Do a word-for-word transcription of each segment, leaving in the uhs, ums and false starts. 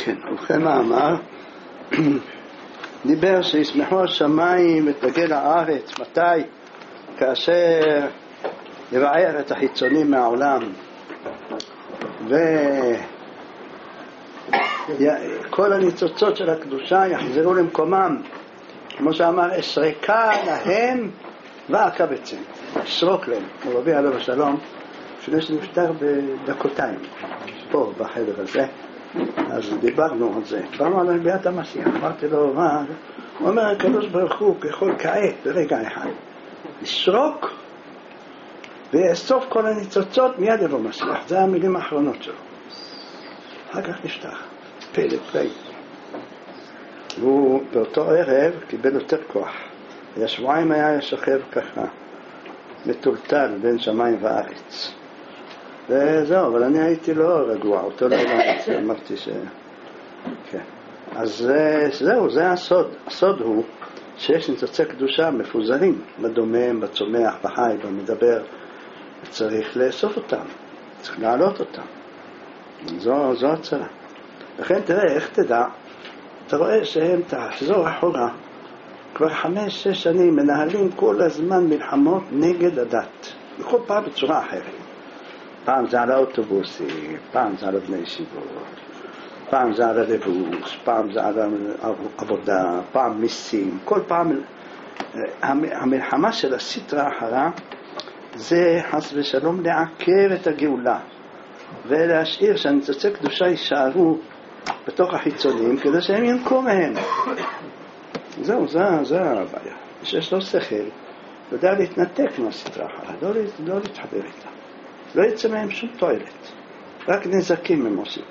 כן, ובכן מה אמר? דיבר שישמחו השמיים ותגל הארץ. מתי? כאשר יבער את החיצונים מהעולם וכל הניצוצות של הקדושה יחזרו למקומם, כמו שאמר, אשרקה להם ואקבצם, אשרוק להם. רבי עליו השלום לפני שנפטר בדקותיים פה בחדר הזה, אז דיברנו על זה, דיברנו על ביאת המשיח. אמרתי לו, מה? הוא אומר, הקדוש ברוך הוא ככל כעת ברגע אחד ישרוק ויאסוף כל הניצוצות, מיד יבוא משיח. זה המילים האחרונות שלו. אחר כך נפתח פלא פלא. והוא באותו ערב קיבל יותר כוח. השבועיים היה שוכב ככה מטולטל בין שמיים וארץ, וזהו. אבל אני הייתי לא רגוע, אותו לא אמרתי, אמרתי ש... כן. אז זהו, זה הסוד. הסוד הוא שיש ניצוצי קדושה מפוזרים בדומם, בצומח, בחי, במדבר. צריך לאסוף אותם, צריך להעלות אותם. זו, זו הצרה. לכן תראה, איך תדע? אתה רואה שהם תחזור אחורה, כבר חמש, שש שנים מנהלים כל הזמן מלחמות נגד הדת, בכל פעם בצורה אחרת. פעם זה על האוטובוסים, פעם זה על בני ישיבות, פעם זה על הלבוש, פעם זה על עבודה, פעם מיסים. כל פעם המלחמה של הסטרה אחרה זה חס ושלום לעכב את הגאולה ולהשאיר שהניצוצי קדושה יישארו בתוך החיצונים כדי שהם ינקו מהם. זהו, זה, זה הבעיה. שיש לו שכל, יודע להתנתק מהסטרה אחרה, לא, לא להתחבר איתה. לא יצא מהם שום תועלת, רק נזקים הם עושים.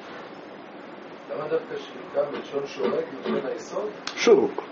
למה דווקא שריקה בלשון שורק בלשון היסוד? שורוק.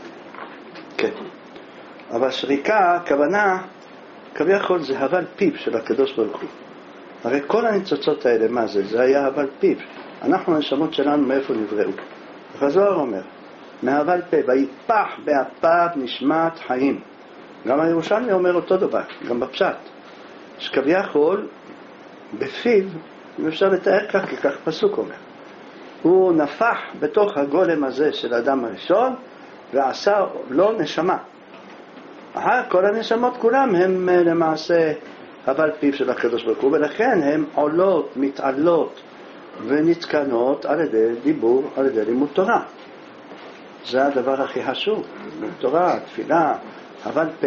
כן. אבל שריקה, הכוונה, כביכול זה הבל פיו של הקדוש ברוך הוא. הרי כל הניצוצות האלה, מה זה? זה היה הבל פיו. אנחנו, הנשמות שלנו, מאיפה נבראו? החזוהר אומר, מהבל פה, ויפח באפיו נשמת חיים. גם הירושלמי אומר אותו דבר, גם בפשט. שכביכול, בפיו, אם אפשר לתאר כך, כי כך פסוק אומר. הוא נפח בתוך הגולם הזה של האדם הראשון, ועשה לו נשמה. אחר כל הנשמות כולם הם למעשה הבל פיו של הקדוש ברוך הוא, ולכן הן עולות, מתעלות ונתקנות על ידי דיבור, על ידי לימוד תורה. זה הדבר הכי חשוב, תורה, תפילה, הבל פה.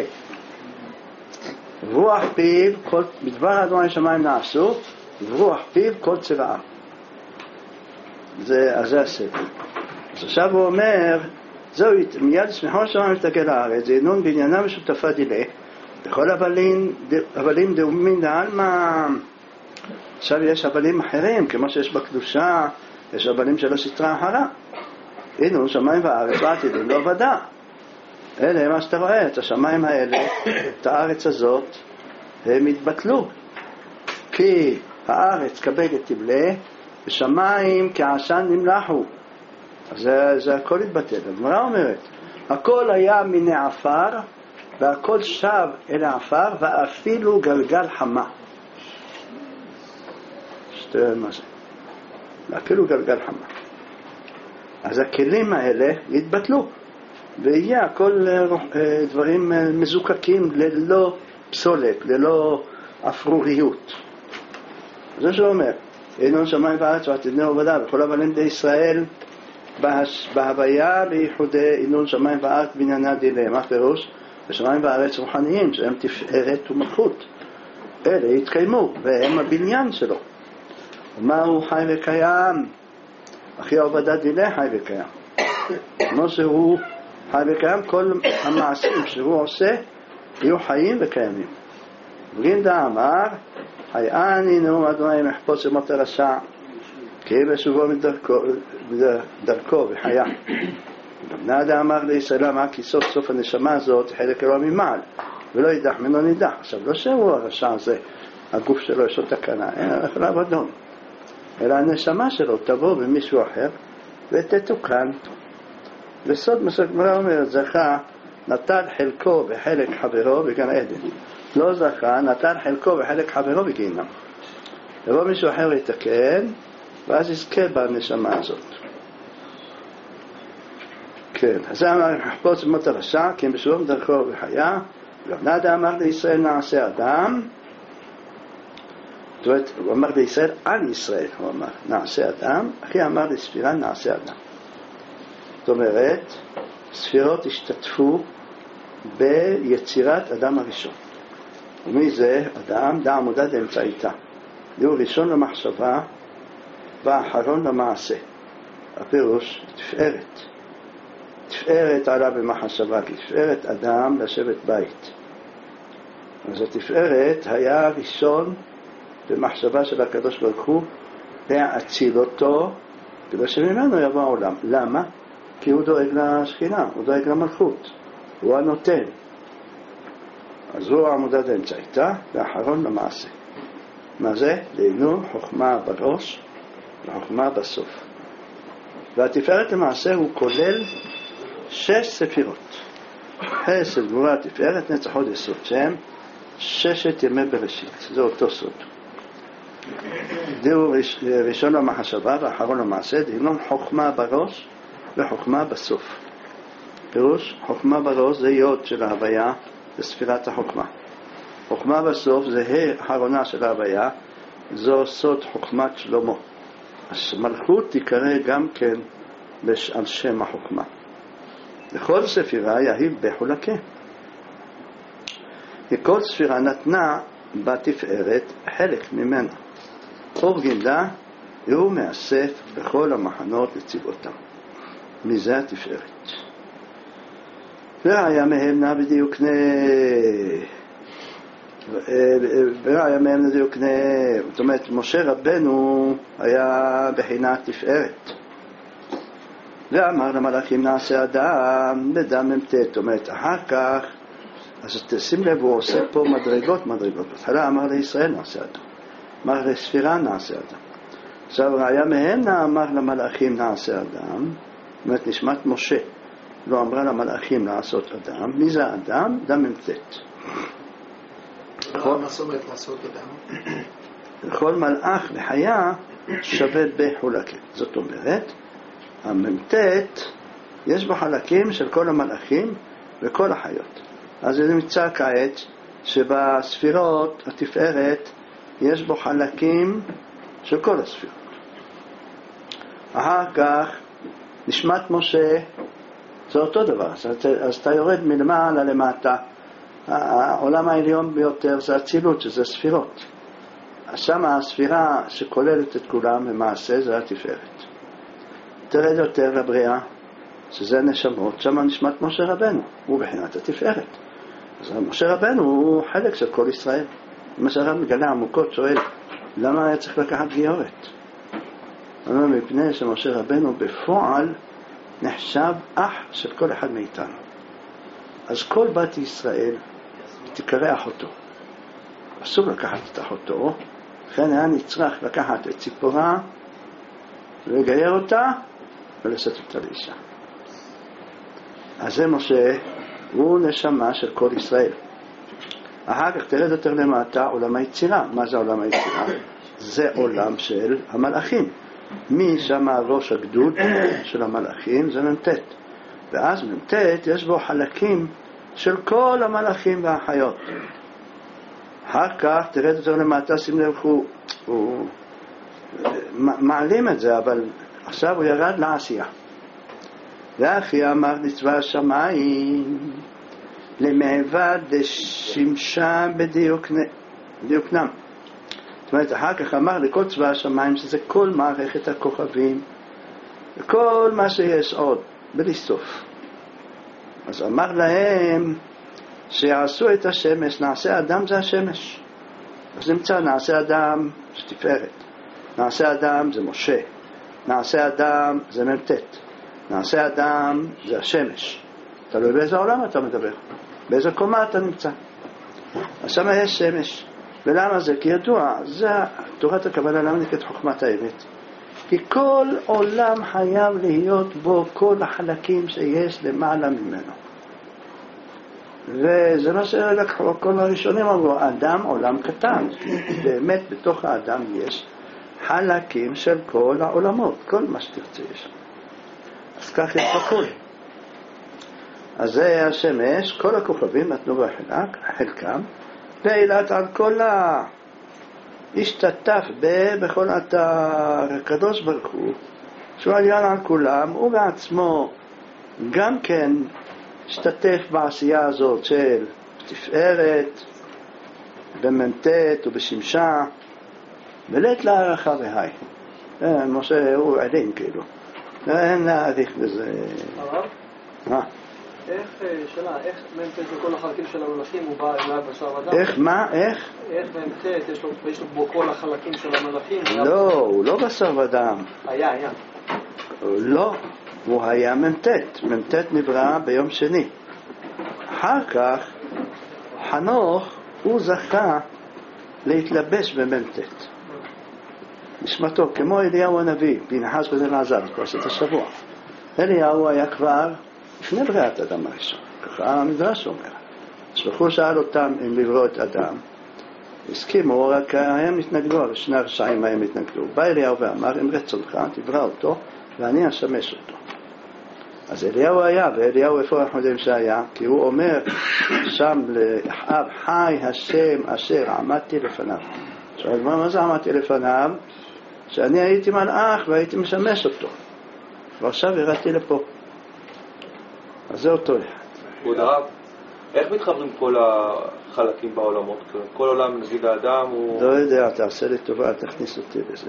רוח פיו, כל, בדבר אדוני שמיים נעשו, ורוח פיו כל צבאה. זה, אז זה הספר. אז עכשיו הוא אומר, זהו, מיד ישמחו השמיים ותגל הארץ, זה ינון בעניינה משותפה דילה, בכל הבלים, הבלים דאומין לעלמא. עכשיו יש הבלים אחרים, כמו שיש בקדושה, יש הבלים של הסטרה אחרה. הנה, שמיים והארץ, ועתידים לא ודע. אלה, מה שאתה רואה, את השמיים האלה, את הארץ הזאת, הם התבטלו. כי הארץ כבדת תבלה, ושמיים כעשן נמלחו. אז זה, זה הכל התבטל. הגמרא אומרת, הכל היה מן העפר, והכל שב אל העפר, ואפילו גלגל חמה. שתראה מה זה. ואפילו גלגל חמה. אז הכלים האלה התבטלו. ויהיה הכל דברים מזוקקים ללא פסולת, ללא אפרוריות. זה שהוא אומר, אינון שמיים וארץ ועתידני עובדה, וכל הבלים די ישראל, בהוויה בייחודי אינון שמיים וארץ בניינה דילה. מה פירוש? בשמיים וארץ רוחניים, שהם תפארת ומלכות. אלה התקיימו, והם הבניין שלו. ומהו חי וקיים? אחי עובדה דילה חי וקיים. כמו שהוא חי וקיים, כל המעשים שהוא עושה יהיו חיים וקיימים. וגינדה אמר, חייאני נאום אדוני מחפוץ ומות הרשע, כי בשובו מדרכו וחיה. נעדה אמר לישראל, מה כי סוף סוף הנשמה הזאת חלק אלוה ממעל, ולא יידח ממנו נידח. עכשיו לא שהוא הרשע הזה, הגוף שלו יש לו תקנה, אין הלך לעבודון, אלא הנשמה שלו תבוא במישהו אחר ותתוקן. וסוד מסוג גמרא אומר, זכה נטל חלקו וחלק חברו בגן עדן, לא זכה נטל חלקו וחלק חברו בגיהנום. יבוא מישהו אחר לתקן, ואז יזכה בנשמה הזאת. כן, אז זה אמר יחפוץ במות הרשע, כי אם בשלום דרכו וחיה, ולבנדה אמר לישראל נעשה אדם, זאת אומרת, הוא אמר לישראל על ישראל, הוא אמר נעשה אדם, אחי אמר לספירה נעשה אדם. זאת אומרת, ספירות השתתפו ביצירת אדם הראשון. ומי זה? אדם דע עמודה דאמצעיתה. הוא ראשון למחשבה ואחרון למעשה. הפירוש תפארת. תפארת עלה במחשבה, כי תפארת אדם לשבת בית. אז התפארת היה ראשון במחשבה של הקדוש ברוך הוא להציל אותו, כדי שממנו יבוא העולם. למה? כי הוא דואג לשכינה, הוא דואג למלכות, הוא הנותן. אז הוא עמודת האמצעיתה, ואחרון למעשה. מה זה? דהיינו חוכמה בראש וחוכמה בסוף. והתפארת למעשה הוא כולל שש ספירות. חסד, גבורה, תפארת, נצח, הוד, יסוד, שהם ששת ימי בראשית. זה אותו סוד. דהו ראשון למחשבה ואחרון למעשה, דהיינו חוכמה בראש וחוכמה בסוף. פירוש, חוכמה בראש זה יוד של ההוויה, זה ספירת החוכמה. חוכמה בסוף זה האחרונה של ההוויה, זו סוד חוכמת שלמה. אז מלכות תיקרא גם כן על שם החוכמה. לכל ספירה יהיב בחולקה. וכל ספירה נתנה בתפארת חלק ממנה. אור גנדה הוא מאסף בכל המחנות לצבאותם. מזה התפארת. והיה מהם נע בדיוק נה. והיה מהם בדיוק נה. זאת אומרת, משה רבנו היה בחינת תפארת. ואמר למלאכים נעשה אדם בדם ממתת. זאת אומרת, אחר כך, אז תשים לב, הוא עושה פה מדרגות מדרגות. בהתחלה אמר לישראל נעשה אדם. אמר לספירה נעשה אדם. עכשיו היה מהם אמר למלאכים נעשה אדם. זאת אומרת, נשמת משה לא אמרה למלאכים לעשות אדם. מי זה אדם? דם ממתת. מה זאת אומרת לעשות אדם? כל מלאך לחיה שווה בחולקה. זאת אומרת, הממתת יש בו חלקים של כל המלאכים וכל החיות. אז זה נמצא כעת שבספירות התפארת יש בו חלקים של כל הספירות. אחר כך נשמת משה זה אותו דבר. אז אתה יורד מלמעלה למטה. העולם העליון ביותר זה הצילות, שזה ספירות. שם הספירה שכוללת את כולם למעשה זה התפארת. תרד יותר לבריאה, שזה נשמות, שם נשמת משה רבנו, הוא בחינת התפארת. אז משה רבנו הוא חלק של כל ישראל. משה רבנו מגלה עמוקות, שואל, למה היה צריך לקחת גיורת? אמר, מפני שמשה רבנו בפועל נחשב אח של כל אחד מאיתנו. אז כל בת ישראל תקרא אחותו. אסור לקחת את אחותו, לכן היה נצרך לקחת את ציפורה, ולגייר אותה, ולשאת אותה לאישה. אז זה משה, הוא נשמה של כל ישראל. אחר כך תרד יותר למטה, עולם היצירה. מה זה עולם היצירה? זה עולם של המלאכים. מי שם ראש הגדוד של המלאכים? זה ממתת. ואז ממתת יש בו חלקים של כל המלאכים והחיות. אחר כך תרד יותר למטה, שים לב, הוא, הוא מעלים את זה, אבל עכשיו הוא ירד לעשייה. ואחי אמר לצבא השמיים למעבד דשמשה בדיוקנם. זאת אומרת, אחר כך אמר לכל צבא השמיים שזה כל מערכת הכוכבים וכל מה שיש עוד, בלי סוף. אז אמר להם שיעשו את השמש, נעשה אדם זה השמש. אז נמצא נעשה אדם זה תפארת, נעשה אדם זה משה, נעשה אדם זה ממתת, נעשה אדם זה השמש. תלוי באיזה עולם אתה מדבר, באיזה קומה אתה נמצא. אז שם יש שמש. ולמה זה? כי ידוע, זה תורת הכוונה, למה נקראת חוכמת האמת? כי כל עולם חייב להיות בו כל החלקים שיש למעלה ממנו. וזה מה שלקחו כל הראשונים אמרו, אדם עולם קטן. באמת בתוך האדם יש חלקים של כל העולמות, כל מה שתרצה יש. אז כך יש בכל. אז זה השמש, כל הכוכבים נתנו בחלק, חלקם, לעילת על כולה. השתתף בכל אתר, הקדוש ברוך הוא, שהוא עליון על כולם, הוא בעצמו גם כן השתתף בעשייה הזאת של תפארת, בממתת ובשמשה, ולית להערכה והי. משה הוא עלים כאילו. אין להעריך בזה. הרב? מה? איך, שאלה, איך ממתת וכל החלקים של המלאכים הוא בא אליו בשר אדם? איך, מה, איך? איך ממתת, יש לו, יש לו בו כל החלקים של המלאכים? לא, הוא לא בשר אדם. היה, היה. לא, הוא היה ממתת. ממתת נברא ביום שני. אחר כך, חנוך, הוא זכה להתלבש בממתת. נשמתו, כמו אליהו הנביא, פנחס בן אלעזר, פרשת השבוע. אליהו היה כבר לפני בריאת אדם הראשון, ככה המדרש אומר. שלחו שאל אותם אם לברוא את אדם, הסכימו, רק הם התנגדו, שני הרשעים הם התנגדו. בא אליהו ואמר, אם רצונך, תברא אותו, ואני אשמש אותו. אז אליהו היה, ואליהו איפה אנחנו יודעים שהיה? כי הוא אומר שם לאחאב, חי השם אשר עמדתי לפניו. עכשיו, מה זה עמדתי לפניו? שאני הייתי מלאך והייתי משמש אותו. ועכשיו הראתי לפה. אז זה אותו אחד. כבוד הרב, איך מתחברים כל החלקים בעולמות? כל עולם, נגיד האדם הוא... לא יודע, תעשה לי טובה, תכניס אותי בזה.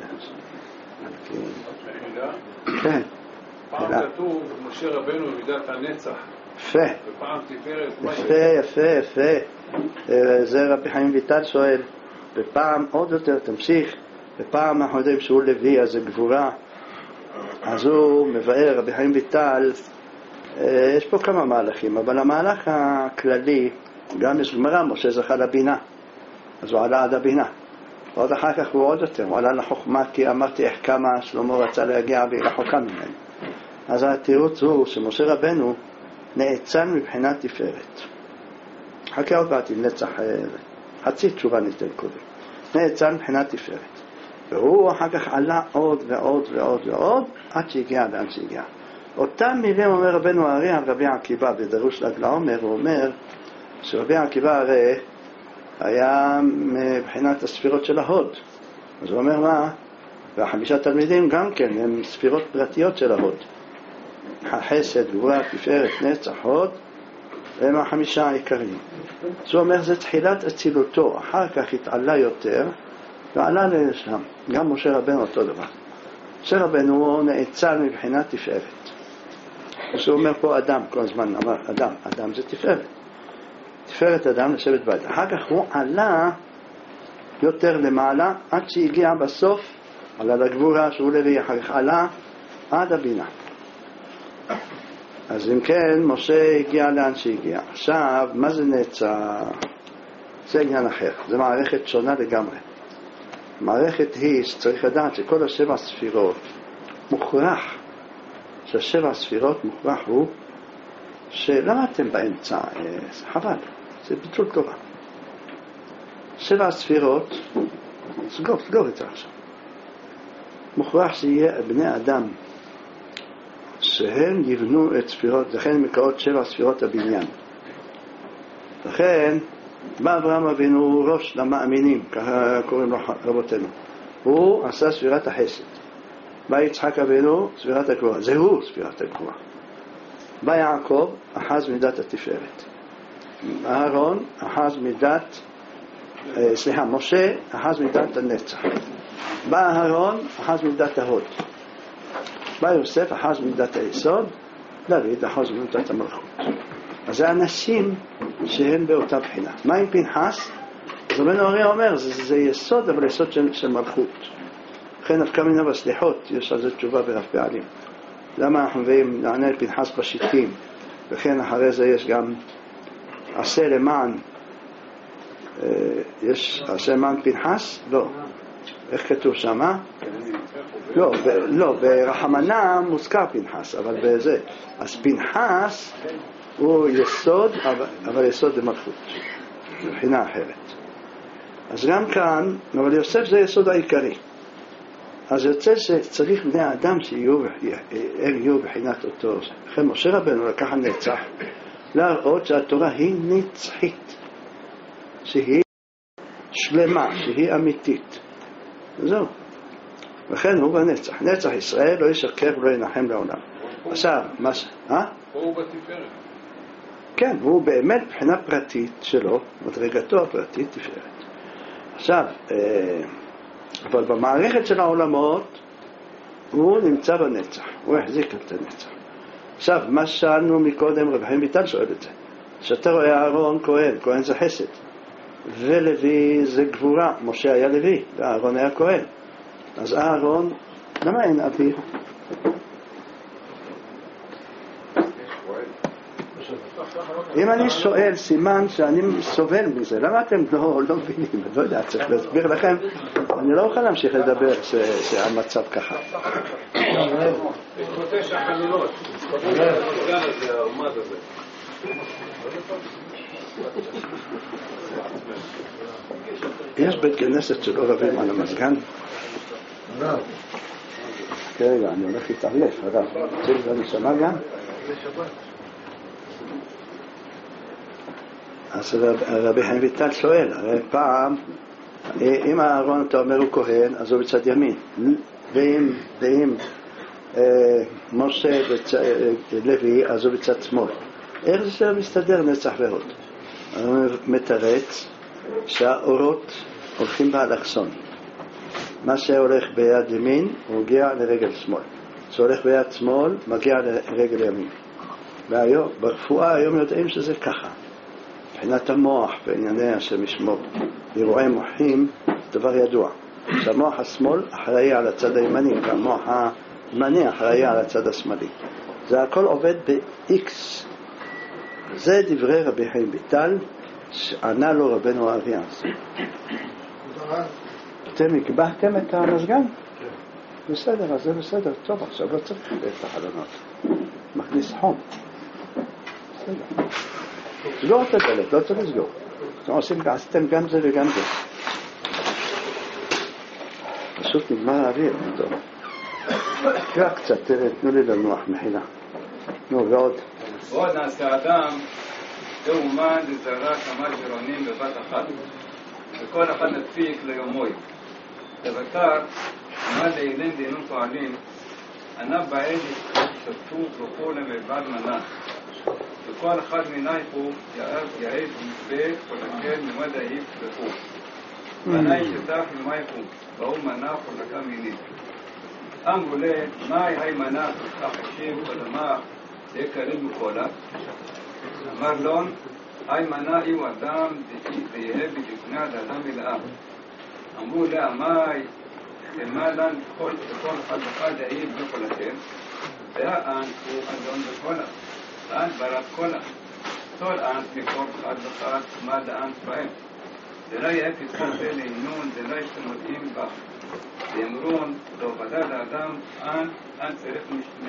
כן. פעם כתוב, משה רבנו במידת הנצח. יפה. ופעם תפארת. יפה, יפה, יפה. זה רבי חיים ויטל שואל. בפעם עוד יותר, תמשיך. בפעם אנחנו יודעים שהוא לוי, אז זה גבורה. אז הוא מבאר, רבי חיים ויטל, יש פה כמה מהלכים, אבל המהלך הכללי, גם יש גמרא, משה זכה לבינה. אז הוא עלה עד הבינה. ועוד אחר כך הוא עוד יותר, הוא עלה לחוכמה, כי אמרתי איך כמה שלמה רצה להגיע ורחוקה ממנו. אז התירוץ הוא שמשה רבנו נאצל מבחינת תפארת. חכה עוד בעתי, נצח, חצי תשובה ניתן קודם. נאצל מבחינת תפארת. והוא אחר כך עלה עוד ועוד ועוד ועוד, עד שהגיע לאן שהגיע. אותם מילים אומר רבנו הארי על רבי עקיבא בדרוש לגלה עומר, הוא אומר שרבי עקיבא הרי היה מבחינת הספירות של ההוד. אז הוא אומר מה? והחמישה תלמידים גם כן הם ספירות פרטיות של ההוד. החסד, גבורה, תפארת, נצח, הוד, הם החמישה העיקריים. אז הוא אומר זה תחילת אצילותו, אחר כך התעלה יותר ועלה לשם. גם משה רבנו אותו דבר. משה רבנו הוא נאצל מבחינת תפארת. אז הוא אומר פה אדם, כל הזמן אמר אדם, אדם זה תפארת. תפארת אדם לשבת בית. אחר כך הוא עלה יותר למעלה עד שהגיע בסוף, עלה לגבורה שהוא לוי, אחר כך עלה עד הבינה. אז אם כן, משה הגיע לאן שהגיע. עכשיו, מה זה נצח? זה עניין אחר. זה מערכת שונה לגמרי. המערכת היא שצריך לדעת שכל השבע ספירות מוכרח, שהשבע ספירות מוכרח הוא שלמה אתם באמצע? חבל, זה ביטול תורה. שבע ספירות, סגור, סגור את זה עכשיו. מוכרח שיהיה בני אדם שהם יבנו את ספירות, לכן מקראות שבע ספירות הבניין. לכן בא אברהם אבינו ראש למאמינים, ככה קוראים לו רבותינו. הוא עשה ספירת החסד. בא יצחק אבינו ספירת הגבורה, זה הוא ספירת הגבורה. בא יעקב אחז מידת התפארת. אהרון אחז מידת, סליחה, משה אחז מידת הנצח. בא אהרון אחז מידת ההוד. בא יוסף אחז מידת היסוד. דוד אחז מידת המלכות. אז זה אנשים שהם באותה בחינה. מה עם פנחס? אז רבנו הרי אומר, זה, זה יסוד, אבל יסוד של, של מלכות. לכן נפקא מינה בסליחות, יש על זה תשובה ברב פעלים. למה אנחנו מביאים לענה על פנחס בשיטים? וכן אחרי זה יש גם עשה למען, יש עשה למען פנחס? לא. איך כתוב שמה? לא, ב, לא, ברחמנה מוזכר פנחס, אבל בזה. אז פנחס הוא יסוד, אבל, אבל יסוד למלכות. מבחינה אחרת. אז גם כאן, אבל יוסף זה יסוד העיקרי. אז יוצא שצריך בני האדם שיהיו, הם יהיו בחינת אותו. לכן משה רבנו לקח הנצח להראות שהתורה היא נצחית, שהיא שלמה, שהיא אמיתית. וזהו. לכן הוא בנצח. נצח ישראל לא ישקר ולא ינחם לעולם. עכשיו, מה ש... אה? הוא בתפארת. כן, הוא באמת בחינה פרטית שלו, מדרגתו הפרטית תפארת. עכשיו, אבל במערכת של העולמות הוא נמצא בנצח, הוא החזיק את הנצח. עכשיו, מה שאלנו מקודם, רבי חיים ויטל שואל את זה, שאתה רואה אהרון כהן, כהן זה חסד, ולוי זה גבורה, משה היה לוי, ואהרון היה כהן. אז אהרון, למה אין אביו? אם אני שואל, סימן שאני סובל מזה, למה אתם לא, לא מבינים? אני לא יודע, צריך להסביר לכם. אני לא אוכל להמשיך לדבר שהמצב ככה. יש פה תשע חלולות. זה העומד הזה. יש בית כנסת שלא רבים על המזגן? רגע, אני הולך להתערלף, אגב. צריך לנשמה גם? אז רבי חיים ויטל שואל, הרי פעם, אם אהרון אתה אומר הוא כהן, אז הוא בצד ימין, ואם, ואם אה, משה בצד, לוי, אז הוא בצד שמאל. איך זה מסתדר נצח והוד? הוא מתרץ שהאורות הולכים באלכסון. מה שהולך ביד ימין הוא מגיע לרגל שמאל, שהולך ביד שמאל מגיע לרגל ימין. והיום, ברפואה היום יודעים שזה ככה. מבחינת המוח בענייני השם ישמור, אירועי מוחים, דבר ידוע. שהמוח השמאל אחראי על הצד הימני, והמוח הימני אחראי על הצד השמאלי. זה הכל עובד ב-X. זה דברי רבי חיים ויטל, שענה לו רבנו אריאס. אתם הקבעתם את המזגן? בסדר, אז זה בסדר. טוב, עכשיו לא צריך את החלונות. מכניס חום. בסדר. סגור את הדלת, לא צריך לסגור. אתם עושים, עשיתם גם זה וגם זה. פשוט נגמר האוויר. טוב. קרא קצת, תנו לי לנוח, מחילה. נו, ועוד. ועוד נעשה אדם, זהו אומן לזרע כמה גרונים בבת אחת. וכל אחד נדפיק ליומוי. לבטר, מה לאילן דינון פועלים, ענה בעד שפטו וכו למלבד מנה. וכל אחד מנייכו יעד מצווה חולקה ממד העיף וכו. מנה שטח ממייכו, באו מנה חולקה מינית. אמרו לה, מהי היי מנה כך חשיב ולמה יקרים מקולה? אמר לון, היי מנה איו אדם ויהיה בגפני עד אדם מלאה. אמרו לה, מהי ומה לן כל אחד אחד העיד וחולקה? והאן הוא אדון וקולה. האן ברק קולה. כל האן מכל אחד אחד מה דאן בהם. זה לא יהיה פתחון זה לעינון, זה לא ישתמותים בה. ואמרון, לא בדד האדם, אן, אן צריך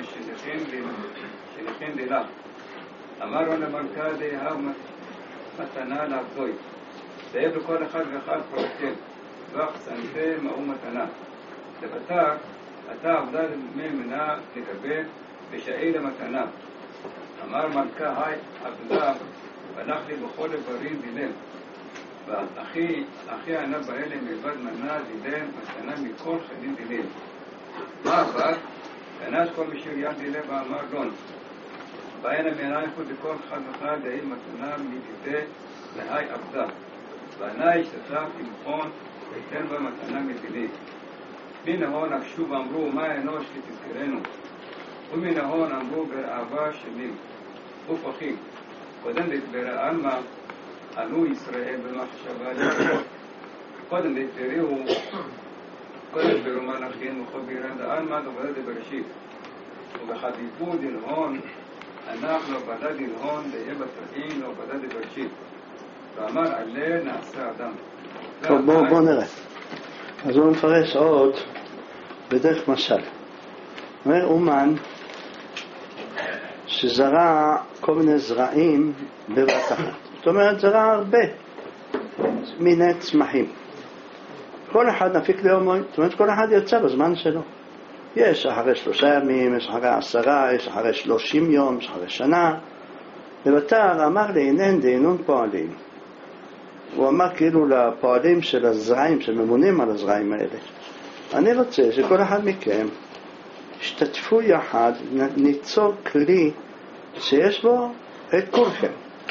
משליחים לילה. אמרו למלכה דהאו מתנה לעבדוי. תהיה בכל אחד ואחד חולקה. ואחסנתה מאו מתנה. לבטר, אתה עבדה ממנה לקבל ושאי למתנה. אמר מלכה, היי, עבדה, והלך לי בכל איברים דילם. ואחי, אחי ענה באלה מלבד מנה דילם, מתנה מכל חנין דילם. מה עבד? כנס כל משיר יד דילם ואמר לון. ואין המענייכו דכל אחד ואחד דהי מתנה מדידה להי עבדה. וענה השתתף תמכון ויתן בה מתנה מדילית. מן ההון הקשו ואמרו, מה אנוש שתזכרנו? ומן ההון אמרו ברעבה שלים. ופחים. קודם ברעלמה עלו ישראל במחשבה לפחות. קודם תראו, קודם ברו מלאכין וחבירן דעלמה דובדה בראשית. ובחדיפו דלהון, אנחנו בדה דלהון דהיה בתרעין ובדה דבראשית. ואמר עלה נעשה אדם. טוב, בואו בוא נראה. אז הוא מפרש עוד בדרך משל. אומר אומן שזרע כל מיני זרעים בבת אחת. זאת אומרת, זרע הרבה מיני צמחים. כל אחד נפיק ליומוי, זאת אומרת כל אחד יוצא בזמן שלו. יש אחרי שלושה ימים, יש אחרי עשרה, יש אחרי שלושים יום, יש אחרי שנה. ובתר אמר לי, אינן דהינון פועלים. הוא אמר כאילו לפועלים של הזרעים, שממונים על הזרעים האלה. אני רוצה שכל אחד מכם השתתפו יחד, ניצור כלי שיש בו את כולכם.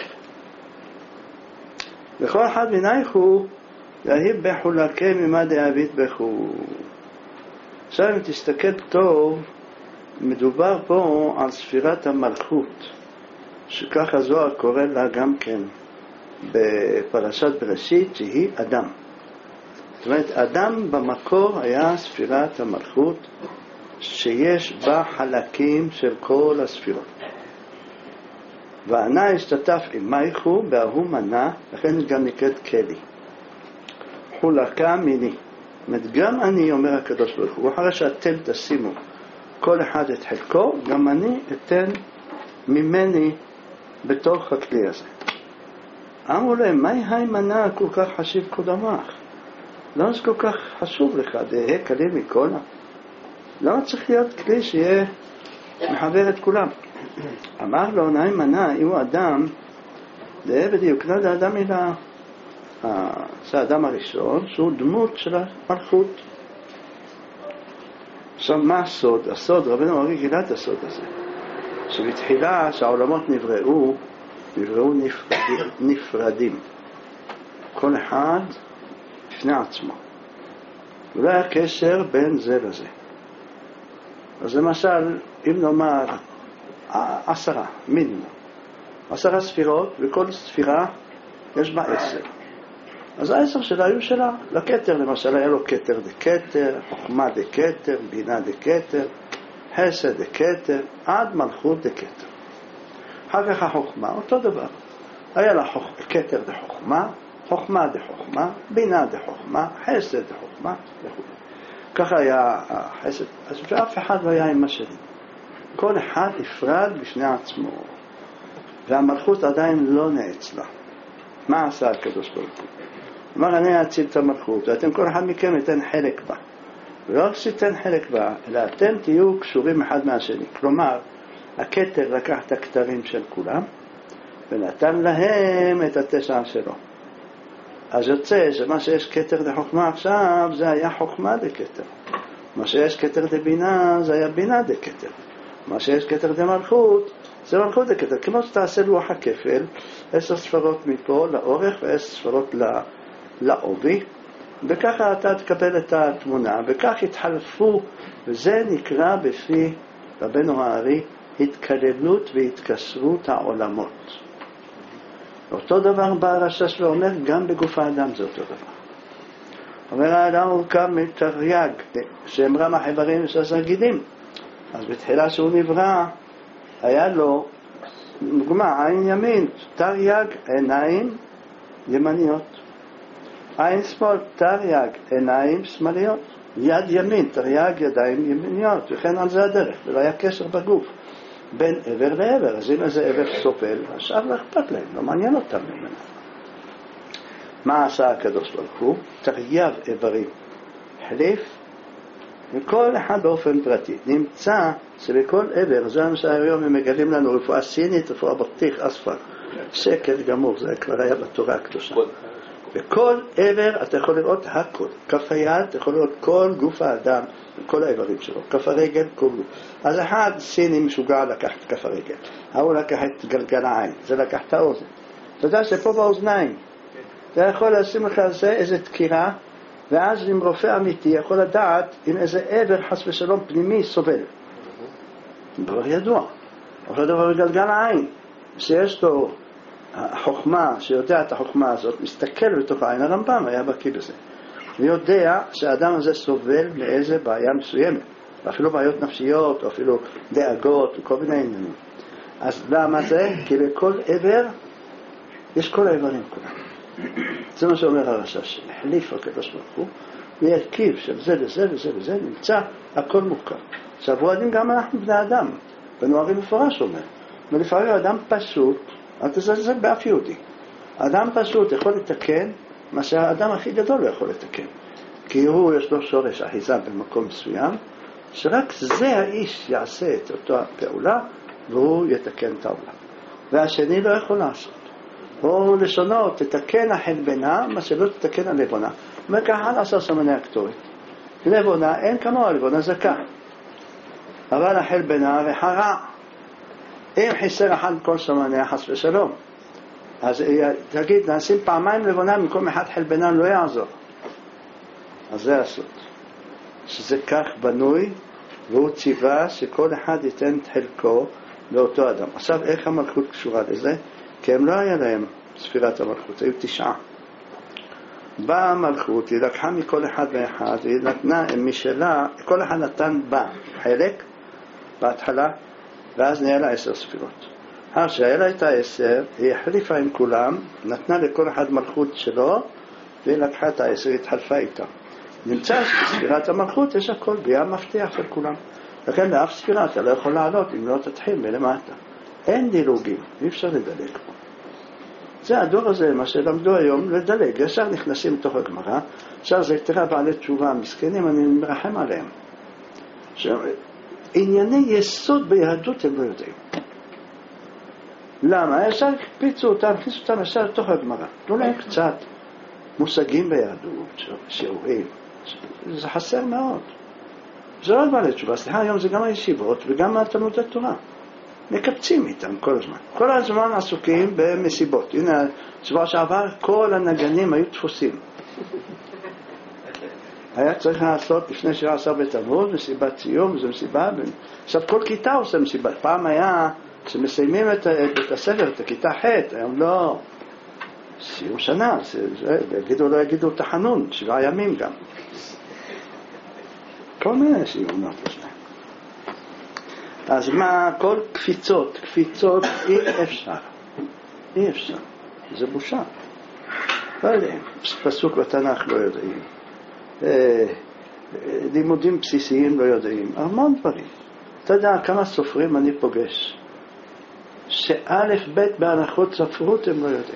וכל אחד מנייכו להיב בחולקי ממה דאבית בחו. עכשיו אם תסתכל טוב, מדובר פה על ספירת המלכות, שככה זוהר קורא לה גם כן בפרשת בראשית, שהיא אדם. זאת אומרת, אדם במקור היה ספירת המלכות, שיש בה חלקים של כל הספירות. והענה השתתף עם מייכו, בהוא מנה, לכן גם נקראת כלי. חולקה מיני. זאת אומרת, גם אני, אומר הקדוש ברוך הוא, אחרי שאתם תשימו כל אחד את חלקו, גם אני אתן ממני בתוך הכלי הזה. אמרו להם, מהי הימנה כל כך חשיב קודמך? למה זה כל כך חשוב לך? דהה כלי מכל? למה צריך להיות כלי שיהיה מחבר את כולם? אמר לו, נאי מנה, אם הוא אדם, זה בדיוק, לא זה אדם אלא, זה האדם הראשון, שהוא דמות של המלכות. עכשיו, מה הסוד? הסוד, רבנו הרי גילה את הסוד הזה. שבתחילה שהעולמות נבראו, נבראו נפרדים, נפרדים. כל אחד לפני עצמו. ולא היה קשר בין זה לזה. אז למשל, אם נאמר עשרה, מינימום, עשרה ספירות, וכל ספירה יש בה עשר. אז העשר שלה היו שלה. לכתר למשל היה לו כתר דקתר, חוכמה דקתר, בינה דקתר, חסד דקתר, עד מלכות דקתר. אחר כך החוכמה, אותו דבר. היה לה חוכ... כתר דחוכמה, חוכמה דחוכמה, בינה דחוכמה, חסד דחוכמה וכו'. ככה היה החסד. אז שאף אחד לא היה עם השני. כל אחד נפרד בשני עצמו. והמלכות עדיין לא נאצלה. מה עשה הקדוש ברוך הוא? אמר, אני אציל את המלכות, ואתם כל אחד מכם ייתן חלק בה. ולא רק שייתן חלק בה, אלא אתם תהיו קשורים אחד מהשני. כלומר, הכתר לקח את הכתרים של כולם, ונתן להם את התשע שלו. אז יוצא שמה שיש כתר לחוכמה עכשיו, זה היה חוכמה דכתר. מה שיש כתר דבינה, זה היה בינה דכתר. מה שיש כתר דמלכות, זה מלכות דכתר. כמו שתעשה לוח הכפל, עשר ספרות מפה לאורך ועשר ספרות לעובי, וככה אתה תקבל את התמונה, וכך התחלפו, וזה נקרא בפי רבנו הארי, התקללות והתקשרות העולמות. אותו דבר בא הרשש ואומר, גם בגוף האדם זה אותו דבר. אומר האדם הוא קם מתרי"ג, שהם רם החברים ושש הגידים. אז בתחילה שהוא נברא, היה לו, דוגמה, עין ימין, תרי"ג, עיניים ימניות. עין שמאל, תרי"ג, עיניים שמאליות. יד ימין, תרי"ג, ידיים ימיניות, וכן על זה הדרך, ולא היה קשר בגוף. בין עבר לעבר, אז אם איזה עבר סובל, השאר לא אכפת להם, לא מעניין אותם ממנו. מה עשה הקדוש ברוך הוא? תרייב איברים, חליף, וכל אחד באופן פרטי. נמצא שבכל עבר, זה מה שהיום הם מגלים לנו, רפואה סינית, רפואה בטיח, אספר, שקר גמור, זה כבר היה בתורה הקדושה. בכל עבר אתה יכול לראות הכל. כף היד, אתה יכול לראות כל גוף האדם, כל האיברים שלו. כף הרגל, כל גוף. אז אחד סיני משוגע לקח את כף הרגל. ההוא לקח את גלגל העין. זה לקח את האוזן. אתה יודע שפה באוזניים. אתה יכול לשים לך על זה איזו דקירה, ואז עם רופא אמיתי יכול לדעת אם איזה עבר חס ושלום פנימי סובל. דבר ידוע. אותו דבר בגלגל העין. שיש לו החוכמה, שיודע את החוכמה הזאת, מסתכל בתוך העין. הרמב"ם היה בקיא בזה. ויודע שהאדם הזה סובל מאיזה בעיה מסוימת. אפילו בעיות נפשיות, או אפילו דאגות, וכל מיני עניינים. אז למה זה? כי לכל עבר יש כל האיברים כולם. זה מה שאומר הרשש. החליף הקדוש ברוך הוא, וירכיב של זה וזה וזה וזה, נמצא הכל מורכב. עכשיו הוא עדים גם אנחנו בני אדם. בנוערים מפורש אומר. ולפעמים האדם פשוט, אל תזלזל באף יהודי. האדם פשוט יכול לתקן מה שהאדם הכי גדול לא יכול לתקן. כי הוא יש לו שורש אחיזה במקום מסוים, שרק זה האיש יעשה את אותה הפעולה, והוא יתקן את העולם. והשני לא יכול לעשות. או לשונות, תתקן החלבנה, מה שלא תתקן הלבונה. וככה לעשות סמני הקטורת. לבונה, אין כמוה, לבונה זכה. אבל החלבנה וחרע. אם חיסר אחד כל סמני, חס ושלום. אז תגיד, נעשים פעמיים לבונה, במקום אחד חלבנה לא יעזור. אז זה הסוד. שזה כך בנוי, והוא ציווה שכל אחד ייתן את חלקו לאותו אדם. עכשיו, איך המלכות קשורה לזה? כי הם לא היה להם ספירת המלכות, היו תשעה. באה המלכות, היא לקחה מכל אחד ואחד, היא נתנה משלה, כל אחד נתן בה חלק בהתחלה, ואז נהיה לה עשר ספירות. אחר שהיה לה את העשר, היא החליפה עם כולם, נתנה לכל אחד מלכות שלו, והיא לקחה את העשר, היא התחלפה איתה. נמצא שספירת המלכות יש הכל, ביה מבטיח של כולם. לכן לאף ספירה אתה לא יכול לעלות אם לא תתחיל מלמטה. אין דילוגים, אי אפשר לדלג פה. זה הדור הזה, מה שלמדו היום, לדלג. ישר נכנסים לתוך הגמרא, עכשיו זה תראה בעלי תשובה מסכנים, אני מרחם עליהם. ענייני יסוד ביהדות הם לא יודעים. למה? ישר הקפיצו אותם, הכניסו אותם ישר לתוך הגמרא. תנו להם קצת מושגים ביהדות, שיעורים. זה חסר מאוד. זה לא בעלי תשובה, סליחה, היום זה גם הישיבות וגם התלמוד התורה. מקפצים איתם כל הזמן. כל הזמן עסוקים במסיבות. הנה, שבוע שעבר כל הנגנים היו תפוסים. היה צריך לעשות לפני שבע עשר בתמוז, מסיבת סיום, זו מסיבה. עכשיו כל כיתה עושה מסיבה. פעם היה, כשמסיימים את, את הספר, את הכיתה ח', היום לא, סיום שנה, זה, זה, יגידו, לא יגידו תחנון, שבעה ימים גם. כל מיני סיומות יש להם. אז מה, כל קפיצות, קפיצות אי אפשר. אי אפשר. זה בושה. לא יודעים. פסוק בתנ"ך לא יודעים. לימודים בסיסיים לא יודעים. המון דברים. אתה יודע כמה סופרים אני פוגש. שא' ב' בהנחות ספרות הם לא יודעים.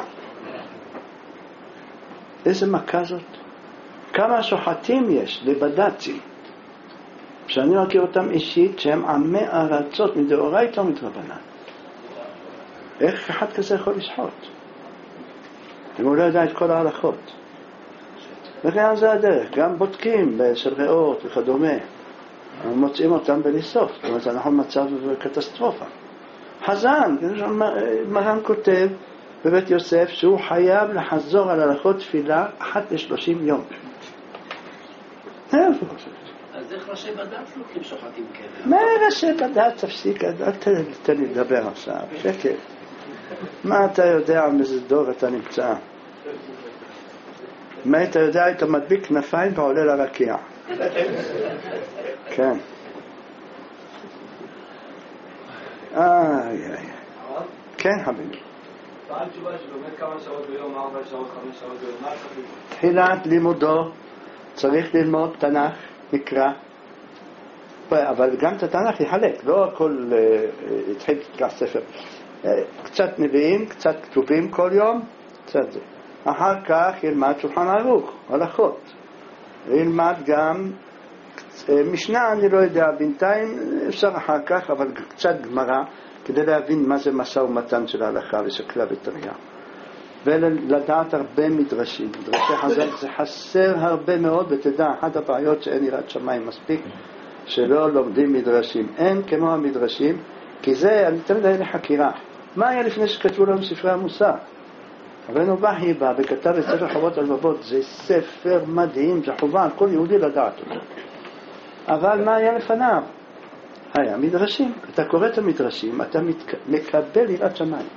איזה מכה זאת? כמה שוחטים יש לבד"צים. שאני מכיר אותם אישית, שהם עמי ארצות מדאורייתא ומדרבנן. איך אחד כזה יכול לשחוט? אם הוא לא יודע את כל ההלכות. וכן זה הדרך, גם בודקים של ריאות וכדומה. מוצאים אותם בלסוף. זאת אומרת, אנחנו במצב קטסטרופה. חזן, מרן כותב בבית יוסף, שהוא חייב לחזור על הלכות תפילה אחת לשלושים יום. איפה חושב? אז איך ראשי בד"ץ לוקחים שוחטים כאלה? מה ראשי בד"ץ? תפסיק, אל תן לי לדבר עכשיו, שקט. מה אתה יודע מאיזה דור אתה נמצא? מה אתה יודע, אתה מדביק כנפיים ועולה לרקיע. כן. איי איי. כן חביבי. בעל תשובה שלומד כמה שעות ביום, ארבע שעות, חמש שעות ביום, מה צריך? תחילת לימודו צריך ללמוד תנ"ך, מקרא, אבל גם את התנ"ך יחלק, לא הכל יתחיל לקרוא ספר. קצת נביאים, קצת כתובים כל יום, קצת זה. אחר כך ילמד שולחן ערוך, הלכות. ילמד גם משנה, אני לא יודע, בינתיים אפשר אחר כך, אבל קצת גמרא, כדי להבין מה זה משא ומתן של ההלכה ושקלה וטריה. ולדעת הרבה מדרשים. מדרשי חז"ל זה חסר הרבה מאוד, ותדע, אחת הבעיות שאין יראת שמיים מספיק, שלא לומדים מדרשים. אין כמו המדרשים, כי זה, אני אתן להם לחקירה. מה היה לפני שכתבו לנו ספרי המוסר? רבנו בכי בא וכתב את ספר חובות הלבבות, זה ספר מדהים, זה חובה על כל יהודי לדעת אותו. אבל מה היה לפניו? היה מדרשים. אתה קורא את המדרשים, אתה מקבל יראת שמיים.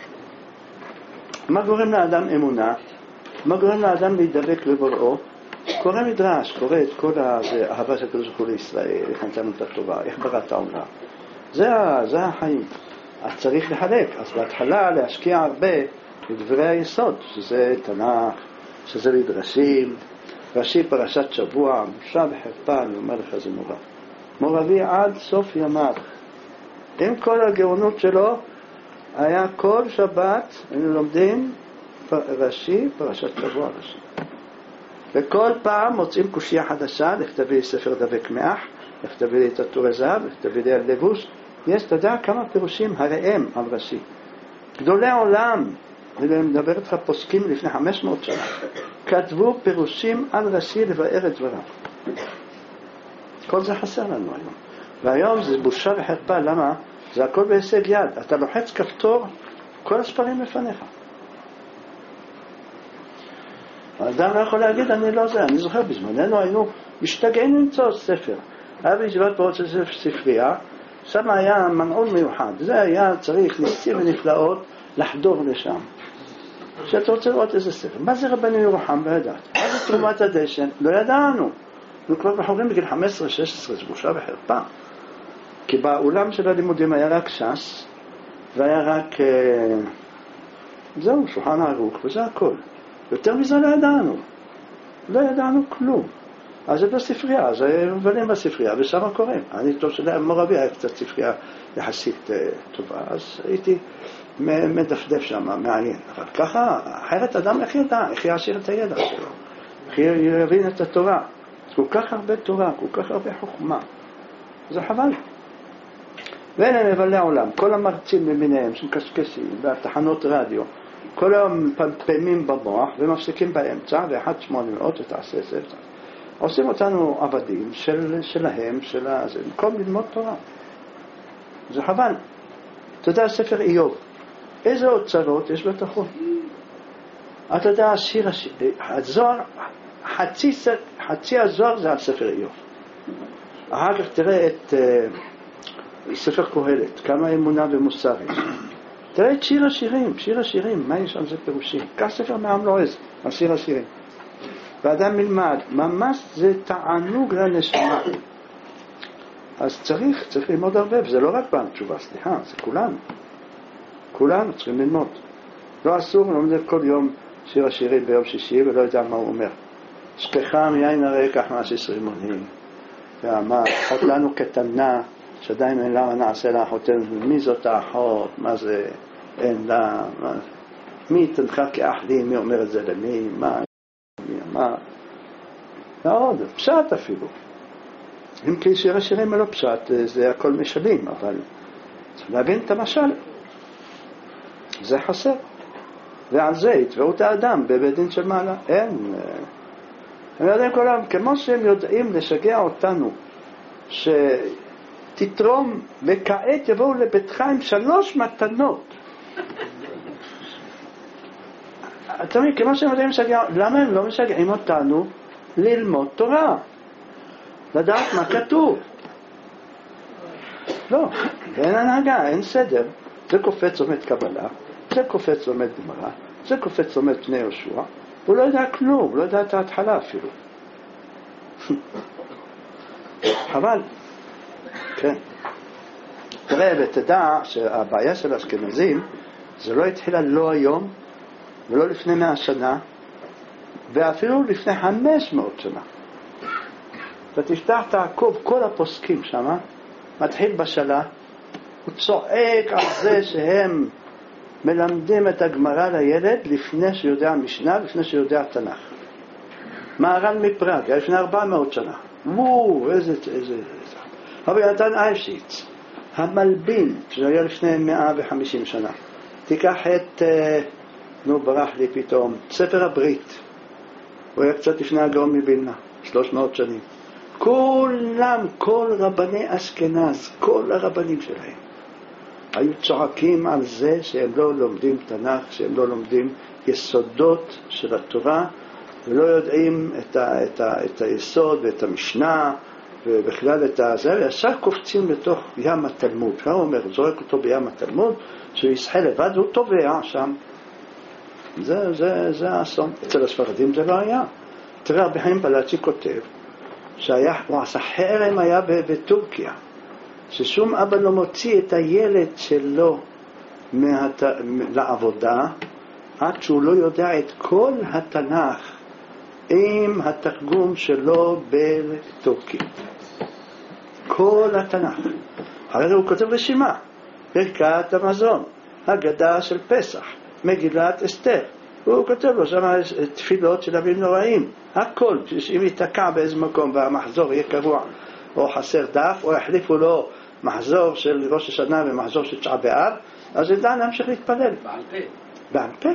מה גורם לאדם אמונה? מה גורם לאדם להידבק לבוראו? קורא מדרש, קורא את כל האהבה של הקדוש ברוך הוא לישראל, איך נתנו את הטובה, איך בראת העולם. זה, זה החיים. אז צריך לחלק. אז בהתחלה להשקיע הרבה בדברי היסוד, שזה תנ"ך, שזה מדרשים, ראשי פרשת שבוע, בושה וחרפה, אני אומר לך זה נורא. מורבי עד סוף ימיו. עם כל הגאונות שלו, היה כל שבת, היינו לומדים ראשי, פרשת שבוע ראשי. וכל פעם מוצאים קושייה חדשה, לך תביא לי ספר דבק מאח, לך תביא לי את עטורי זהב, לך תביא לי על לבוש. יש, אתה יודע כמה פירושים הראם על רש"י. גדולי העולם, אני מדבר איתך פוסקים לפני חמש מאות שנה, כתבו פירושים על רש"י לבאר את דבריו. כל זה חסר לנו היום. והיום זה בושה וחרפה, למה? זה הכל בהישג יד. אתה לוחץ כפתור, כל הספרים לפניך. האדם לא יכול להגיד, אני לא זה. אני זוכר, בזמננו היינו משתגעים למצוא ספר. היה בישיבת פרוץ של ספרייה, שם היה מנעול מיוחד. זה היה צריך ניסים ונפלאות לחדור לשם. שאתה רוצה לראות איזה ספר. מה זה רבנו ירוחם? לא ידעת. מה זה תרומת הדשן? לא ידענו. אנחנו כבר בחורים בגיל חמש עשרה שש עשרה, זה בושה וחרפה. כי באולם של הלימודים היה רק ש"ס, והיה רק, אה, זהו, שולחן ערוך, וזה הכל. יותר מזה לא ידענו. לא ידענו כלום. אז זה בספרייה, אז מבלים בספרייה, ושם קוראים. אני טוב שלהם מורבי, היה קצת ספרייה יחסית אה, טובה, אז הייתי מדפדף שם, מעיין. אבל ככה, אחרת אדם איך ידע, איך יעשיר את הידע שלו, איך יבין את התורה. כל כך הרבה תורה, כל כך הרבה חוכמה. זה חבל. ואלה מבלי העולם, כל המרצים למיניהם שמקשקשים בתחנות רדיו, כל היום מפעמים במוח ומפסיקים באמצע, ואחת שמונה מאות ותעשה זה. עושים אותנו עבדים של, שלהם, של הזה, במקום ללמוד תורה. זה חבל. אתה יודע, ספר איוב, איזה אוצרות יש בתוכו? אתה יודע, השיר, הזוהר, חצי, חצי הזוהר זה על ספר איוב. אחר כך תראה את uh, ספר קהלת, כמה אמונה ומוסר יש. תראה את שיר השירים, שיר השירים, מה יש שם זה פירושים? כך ספר מעם לועז, על שיר השירים. ואדם מלמד, ממש זה תענוג לנשמה. אז צריך, צריך ללמוד הרבה, וזה לא רק פעם תשובה, סליחה, זה כולנו. כולנו צריכים ללמוד. לא אסור ללמוד כל יום שיר השירים ביום שישי, ולא יודע מה הוא אומר. שכחה מיין הרי כך מעשי רימונים. ואמר, אחות לנו קטנה, שעדיין אין לה נעשה לאחותנו, מי זאת האחות, מה זה, אין לה, מה, מי תנחה כאח לי, מי אומר את זה למי, מה, מי אמר. מאוד, פשט אפילו. אם כי שיר השירים מלא פשט, זה הכל משלים, אבל צריך להבין את המשל. זה חסר. ועל זה יתבעו את האדם בבית דין של מעלה. אין. הם יודעים כולם, כמו שהם יודעים לשגע אותנו, שתתרום וכעת יבואו לביתך עם שלוש מתנות. אתה מבין, כמו שהם יודעים לשגע, למה הם לא משגעים אותנו ללמוד תורה? לדעת מה כתוב. לא, אין הנהגה, אין סדר. זה קופץ עומד קבלה, זה קופץ עומד גמרא, זה קופץ עומד פני יהושע, הוא לא יודע כלום, הוא לא יודע את ההתחלה אפילו. חבל. כן. תראה ותדע שהבעיה של האשכנזים זה לא התחילה לא היום ולא לפני מאה שנה ואפילו לפני חמש מאות שנה. ותפתח תעקוב כל הפוסקים שם, מתחיל בשלה, הוא צועק על זה שהם מלמדים את הגמרא לילד לפני שיודע משנה, לפני שיודע תנ"ך. מהר"ל מפראג, לפני ארבע מאות שנה. וואו, איזה, איזה, איזה. אבל יונתן אייבשיץ, המלבין, שהיה לפני מאה וחמישים שנה. תיקח את, נו ברח לי פתאום, ספר הברית. הוא היה קצת לפני הגאון מבילנה, שלוש מאות שנים. כולם, כל רבני אשכנז, כל הרבנים שלהם, היו צועקים על זה שהם לא לומדים תנ"ך, שהם לא לומדים יסודות של התורה, ולא יודעים את, ה, את, ה, את היסוד ואת המשנה, ובכלל את הזה, וישר קופצים לתוך ים התלמוד. הוא אומר, זורק אותו בים התלמוד, שהוא ישחה לבד, והוא טובע שם. זה, זה, זה האסון. אצל הספרדים זה לא היה. תראה, רבי חיים פלאצ'י כותב, שהיה, הוא עשה חרם היה בטורקיה, ששום אבא לא מוציא את הילד שלו מהת... לעבודה, עד שהוא לא יודע את כל התנ"ך עם התרגום שלו בטורקית. כל התנ"ך. הרי הוא כותב רשימה, ברכת המזון, הגדה של פסח, מגילת אסתר, הוא כותב לו שם תפילות של אבים נוראים, הכל, אם ייתקע באיזה מקום והמחזור יהיה קבוע, או חסר דף, או יחליפו לו מחזור של ראש השנה ומחזור של תשעה באב, אז ידע להמשיך להתפלל. בעל פה. בעל פה.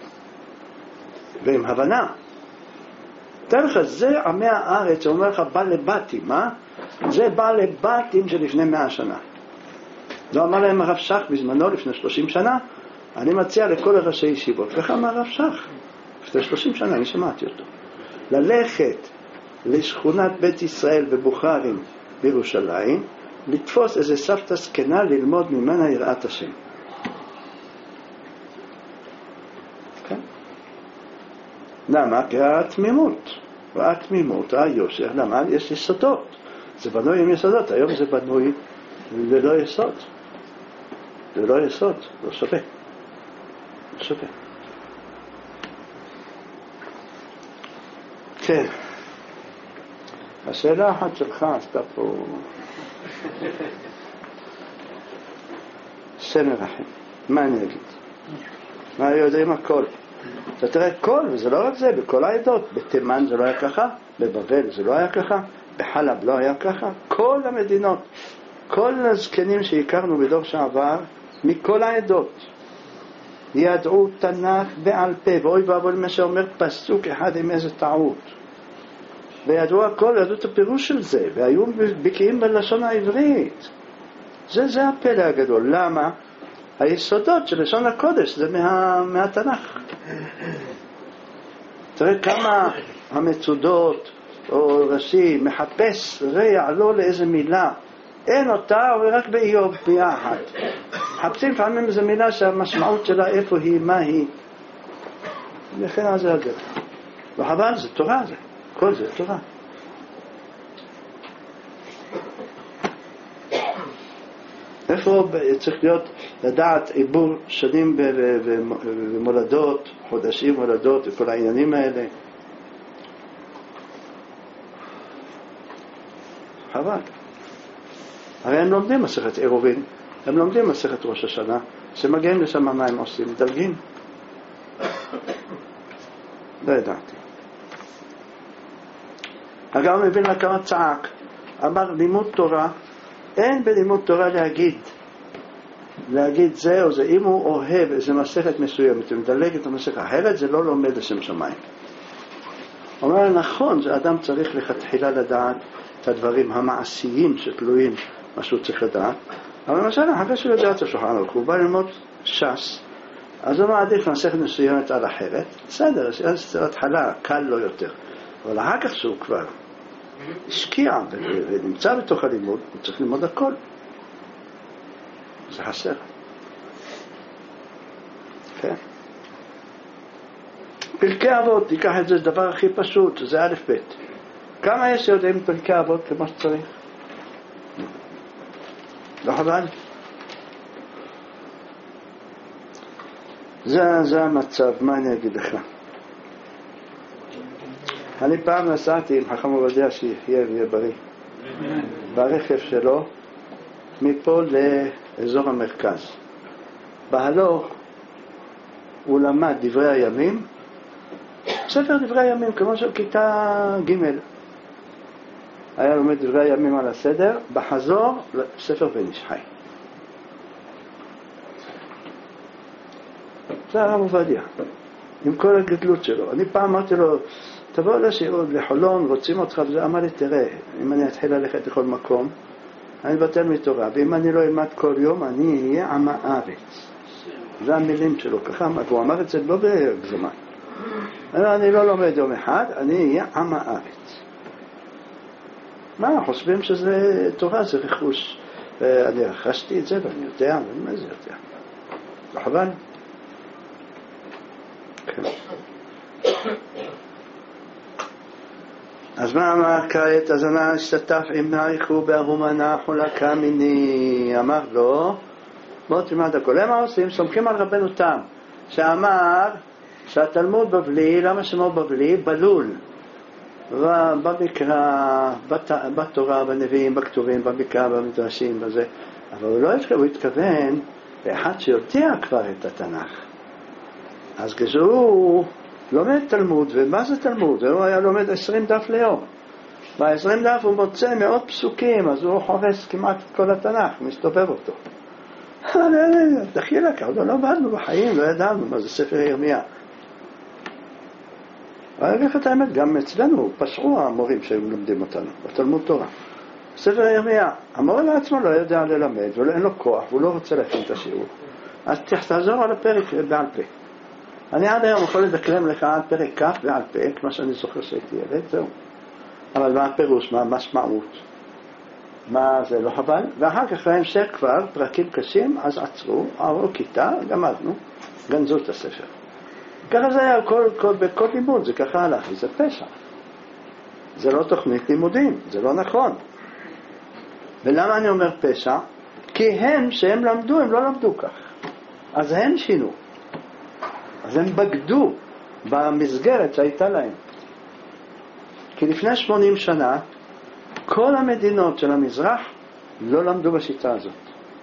ועם הבנה. תן לך, זה עמי הארץ, הוא אומר לך, בא לבתים, מה? זה בא לבתים שלפני מאה שנה. לא אמר להם הרב שך בזמנו, לפני שלושים שנה, אני מציע לכל ראשי ישיבות, וכך אמר הרב שך, לפני שלושים שנה, אני שמעתי אותו, ללכת לשכונת בית ישראל בבוכרים בירושלים, לתפוס איזה סבתא זקנה, ללמוד ממנה יראת השם. כן? למה? כי התמימות, והתמימות, היושר, למה? יש יסודות. זה בנוי עם יסודות, היום זה בנוי ללא יסוד. זה לא יסוד, לא שווה. לא שווה. כן. השאלה אחת שלך עשתה פה סמר רחם. מה אני אגיד? מה יודעים הכל? אתה תראה כל, וזה לא רק זה, בכל העדות. בתימן זה לא היה ככה, בבבל זה לא היה ככה, בחלב לא היה ככה. כל המדינות, כל הזקנים שהכרנו בדור שעבר, מכל העדות, ידעו תנ"ך בעל פה, ואוי ואבוי מה שאומר פסוק אחד עם איזה טעות. וידעו הכל, ידעו את הפירוש של זה, והיו בקיאים בלשון העברית. זה, זה הפלא הגדול. למה? היסודות של לשון הקודש זה מה, מהתנ"ך. תראה כמה המצודות או ראשי מחפש ריע לא לאיזה מילה, אין אותה, אבל רק באיוב ביחד. מחפשים פעמים איזו מילה שהמשמעות שלה איפה היא, מה היא. לכן על זה הדרך. וחבל, זה תורה זה. כל זה תורה. איפה צריך להיות לדעת עיבור שנים ומולדות, חודשים מולדות וכל העניינים האלה. חבל. הרי הם לומדים מסכת עירובין, הם לומדים מסכת ראש השנה, שמגיעים לשם מה הם עושים, מדלגים. לא ידעתי. אגב מבין לה כמה צעק, אמר לימוד תורה, אין בלימוד תורה להגיד, להגיד זה או זה, אם הוא אוהב איזה מסכת מסוימת, ומדלג את המסכת אחרת, זה לא לומד לשם שמיים. אומר נכון, זה אדם צריך לכתחילה לדעת את הדברים המעשיים שתלויים מה שהוא צריך לדעת, אבל למשל אחרי שהוא יודע את השולחן ערוך, הוא בא ללמוד ש"ס, אז הוא מעדיף מסכת מסוימת על אחרת, בסדר, זה התחלה, קל לו יותר, אבל אחר כך שהוא כבר השקיע ונמצא בתוך הלימוד, הוא צריך ללמוד הכל. זה חסר. כן. פרקי אבות, תיקח את זה, זה דבר הכי פשוט, זה א' ב'. כמה יש יודעים פרקי אבות כמו שצריך? לא חבל? זה, זה המצב, מה אני אגיד לך? אני פעם נסעתי עם חכם עובדיה שיחיה ויהיה בריא ברכב שלו מפה לאזור המרכז. בהלוך הוא למד דברי הימים, ספר דברי הימים כמו של כיתה ג', היה לומד דברי הימים על הסדר, בחזור ספר בן איש חי. זה הרב עובדיה עם כל הגדלות שלו. אני פעם אמרתי לו, תבוא לשיעור לחולון, רוצים אותך, וזה אמר לי, תראה, אם אני אתחיל ללכת לכל מקום, אני אבטל מתורה, ואם אני לא אלמד כל יום, אני אהיה עם הארץ. זה המילים שלו, ככה, והוא אמר את זה לא בגזמה. אני לא לומד יום אחד, אני אהיה עם הארץ. מה, חושבים שזה תורה, זה רכוש. אני רכשתי את זה, ואני יודע, ומה זה יודע. לא חבל? כן. אז מה אמר כעת? אז אני השתתף עם נעיכו בארומנה חולקה מיני. אמר לו, בוא תלמד הכל. הם עושים, סומכים על רבנו תם, שאמר שהתלמוד בבלי, למה שמו בבלי? בלול. במקרא, בת, בתורה, בנביאים, בכתובים, במקרא, במדרשים, בזה. אבל הוא לא התכוון, הוא התכוון לאחד שיודע כבר את התנ"ך. אז כשהוא לומד תלמוד, ומה זה תלמוד? הוא היה לומד עשרים דף ליום. ב-עשרים דף הוא מוצא מאות פסוקים, אז הוא חורס כמעט כל התנ"ך, מסתובב אותו. דחי לקח, לא למדנו בחיים, לא ידענו מה זה ספר ירמיה. אבל אגיד לך את האמת, גם אצלנו פשעו המורים שהיו מלמדים אותנו, בתלמוד תורה. ספר ירמיה, המורה לעצמו לא יודע ללמד, ואין לו כוח, והוא לא רוצה להכין את השיעור. אז תחזור על הפרק בעל פה. אני עד היום יכול לדקלם לך עד פרק כף בעל פה, כמו שאני זוכר שהייתי ילד, זהו. אבל מה הפירוש, מה המשמעות? מה זה לא חבל? ואחר כך ההמשך כבר, פרקים קשים, אז עצרו, עברו כיתה, למדנו, גנזו את הספר. ככה זה היה כל, כל, בכל לימוד, זה ככה הלך, זה פשע. זה לא תוכנית לימודים, זה לא נכון. ולמה אני אומר פשע? כי הם, שהם למדו, הם לא למדו כך. אז הם שינו. אז הם בגדו במסגרת שהייתה להם. כי לפני שמונים שנה, כל המדינות של המזרח לא למדו בשיטה הזאת.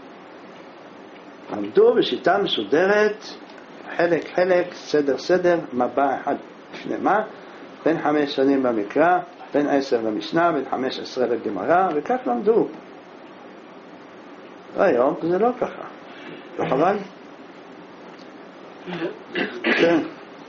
למדו בשיטה מסודרת, חלק חלק, סדר סדר, מבע אחד לפני מה, בין חמש שנים במקרא, בין עשר למשנה, בין חמש עשרה לגמרא, וכך למדו. היום זה לא ככה. לא חבל? כן.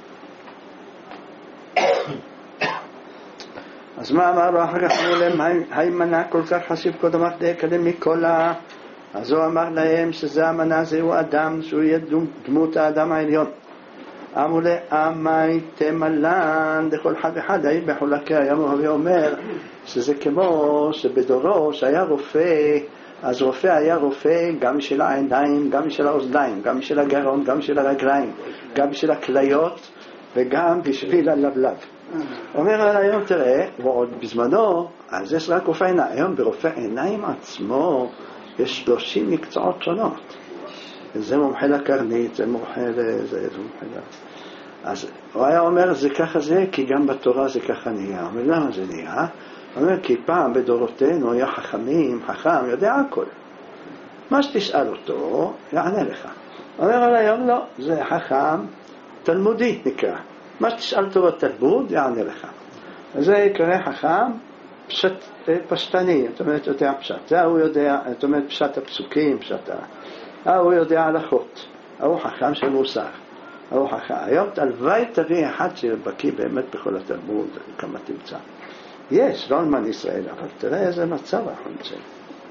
אז מה אמר לו אחר כך? אמרו להם, האם מנה כל כך חשיב קודם לך דקדם מכל? אז הוא אמר להם שזה המנה, זהו אדם, שהוא יהיה דמות האדם העליון. אמרו לאמי תמלן דכל אחד אחד, האם בחולקי היום הוא אומר שזה כמו שבדורו שהיה רופא, אז רופא היה רופא גם של העיניים, גם של האוזניים, גם של הגרון, גם של הרגליים, גם של הכליות וגם בשביל הלבלב. אומר על היום, תראה, ועוד בזמנו, אז יש רק רופא עיניים. היום ברופא עיניים עצמו יש שלושים מקצועות שונות. זה מומחה לקרנית, זה מומחה לזה, זה מומחה לזה. אז הוא היה אומר, זה ככה זה, כי גם בתורה זה ככה נהיה. אומר, למה זה נהיה? הוא אומר, כי פעם בדורותינו היה חכמים, חכם, יודע הכל. מה שתשאל אותו, יענה לך. הוא אומר, על היום לא, זה חכם, תלמודי נקרא. מה שתשאל אותו בתלמוד, יענה לך. זה יקרא חכם, פשט, פשטני, זאת אומרת, יודע פשט. זה הוא יודע, זאת אומרת, פשט הפסוקים, פשט ה... הוא יודע הלכות. הוא חכם של מוסר. הוא חכם. היום תלוואי תביא אחד שבקיא באמת בכל התלמוד, כמה תמצא. יש, לא אלמן ישראל, אבל תראה איזה מצב אנחנו נמצאים.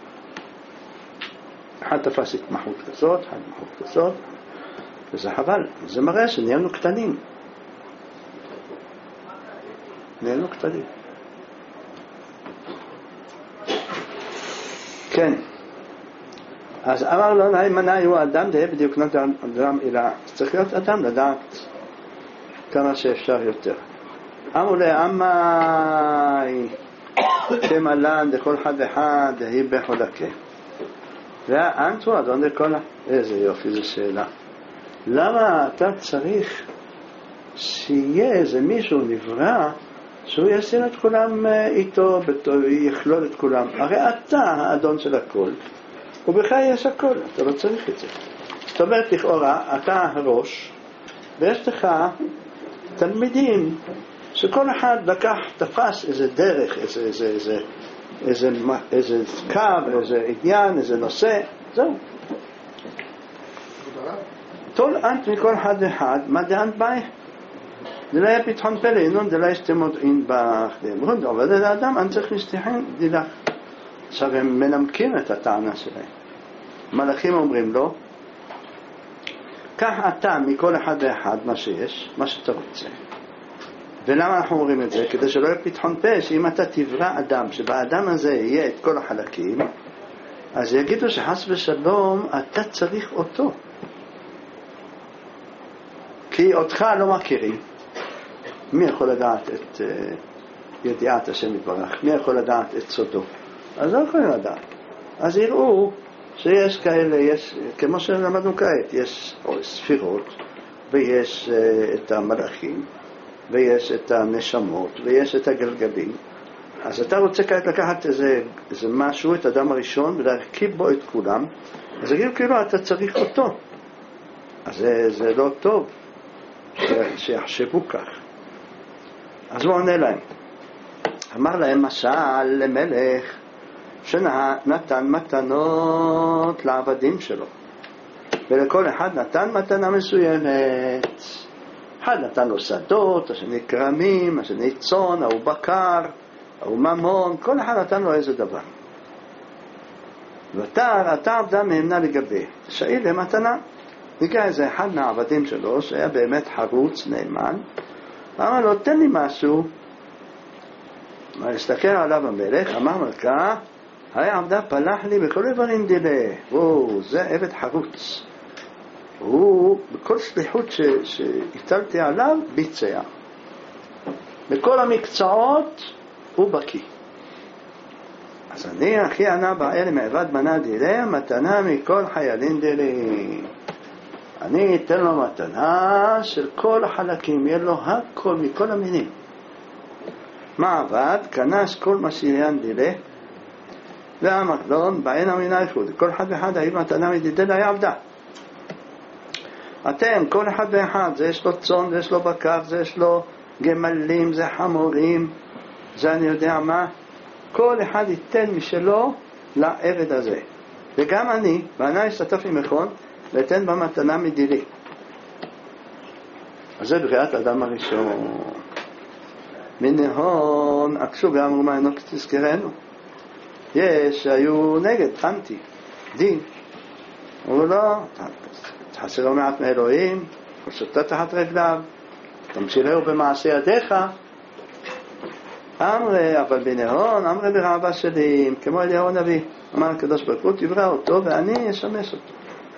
אחד תפס התמחות כזאת, אחד התמחות כזאת, וזה חבל. זה מראה שנהיינו קטנים. נהיינו קטנים. כן. אז אמר לו, נאמנה הוא אדם, דה בדיוק נתן אדם אלא, צריך להיות אדם לדעת כמה שאפשר יותר. אמרו לאמי תמלן דכל אחד אחד דהי בחולקה. והאנטו אדון דכל, איזה יופי, זו שאלה. למה אתה צריך שיהיה איזה מישהו נברא שהוא ישים את כולם איתו, יכלול את כולם? הרי אתה האדון של הכל, ובך יש הכל, אתה לא צריך את זה. זאת אומרת, לכאורה, אתה הראש, ויש לך תלמידים שכל אחד לקח, תפס איזה דרך, איזה, איזה, איזה, איזה, איזה קו, איזה עניין, איזה נושא, זהו. תול אנט מכל אחד ואחד, מה דען ביי? זה לא היה פתחון פלא, אינון זה לא ישתמוד אין באחדים. אבל זה האדם, אני צריך להשתיחן דילך. עכשיו הם מנמקים את הטענה שלהם. מלאכים אומרים לו, קח אתה מכל אחד ואחד מה שיש, מה שאתה רוצה. ולמה אנחנו אומרים את זה? כדי שלא יהיה פתחון פה, שאם אתה תברא אדם, שבאדם הזה יהיה את כל החלקים, אז יגידו שחס ושלום, אתה צריך אותו. כי אותך לא מכירים. מי יכול לדעת את uh, ידיעת השם יתברך? מי יכול לדעת את סודו? אז לא יכולים לדעת. אז יראו שיש כאלה, יש, כמו שלמדנו כעת, יש ספירות, ויש uh, את המלאכים, ויש את הנשמות, ויש את הגלגלים. אז אתה רוצה כעת לקחת איזה, איזה משהו, את האדם הראשון, ולהרכיב בו את כולם, אז יגידו כאילו אתה צריך אותו. אז זה, זה לא טוב. שיחשבו כך. אז הוא עונה להם. אמר להם משל למלך שנתן מתנות לעבדים שלו, ולכל אחד נתן מתנה מסוימת. אחד נתן לו שדות, השני כרמים, השני צאן, ההוא בקר, ההוא ממון, כל אחד נתן לו איזה דבר. ותר, אתה עבדה מהמנה לגבי, שאיל למתנה. נקרא איזה אחד מהעבדים שלו, שהיה באמת חרוץ, נאמן, אמר לו, תן לי משהו. הסתכל עליו המלך, אמר מלכה, היי עבדה פלח לי בכל איברים דילה. וואו, זה עבד חרוץ. הוא, בכל שליחות שהטלתי עליו, ביצע. בכל המקצועות, הוא בקיא. אז אני, אחי ענה באלה מעבד מנה דילה, מתנה מכל חיילין דילה. אני אתן לו מתנה של כל החלקים, יהיה לו הכל מכל המינים. מה עבד? כנס כל מסיריין דילה, והמקלון בעין המינה איחוד. כל אחד ואחד היה מתנה מדידלה היה עבדה. אתם, כל אחד ואחד, זה יש לו צאן, זה יש לו בקר, זה יש לו גמלים, זה חמורים, זה אני יודע מה. כל אחד ייתן משלו לעבד הזה. וגם אני, ואני אשתתף עם מכון, ואתן במתנה מדילי. אז זה בריאת האדם הראשון. מנהון, עקשו ואמרו מה אינו תזכרנו. יש שהיו נגד, אנטי, דין. אמרו לא, תחסר לא מעט מאלוהים, שותה תחת רגליו, תמשילהו במעשה ידיך. אמרי, אבל בנהון, אמרי ברעבה שלי, כמו אליהו הנביא. אמר הקדוש ברוך הוא, תברא אותו ואני אשמש אותו.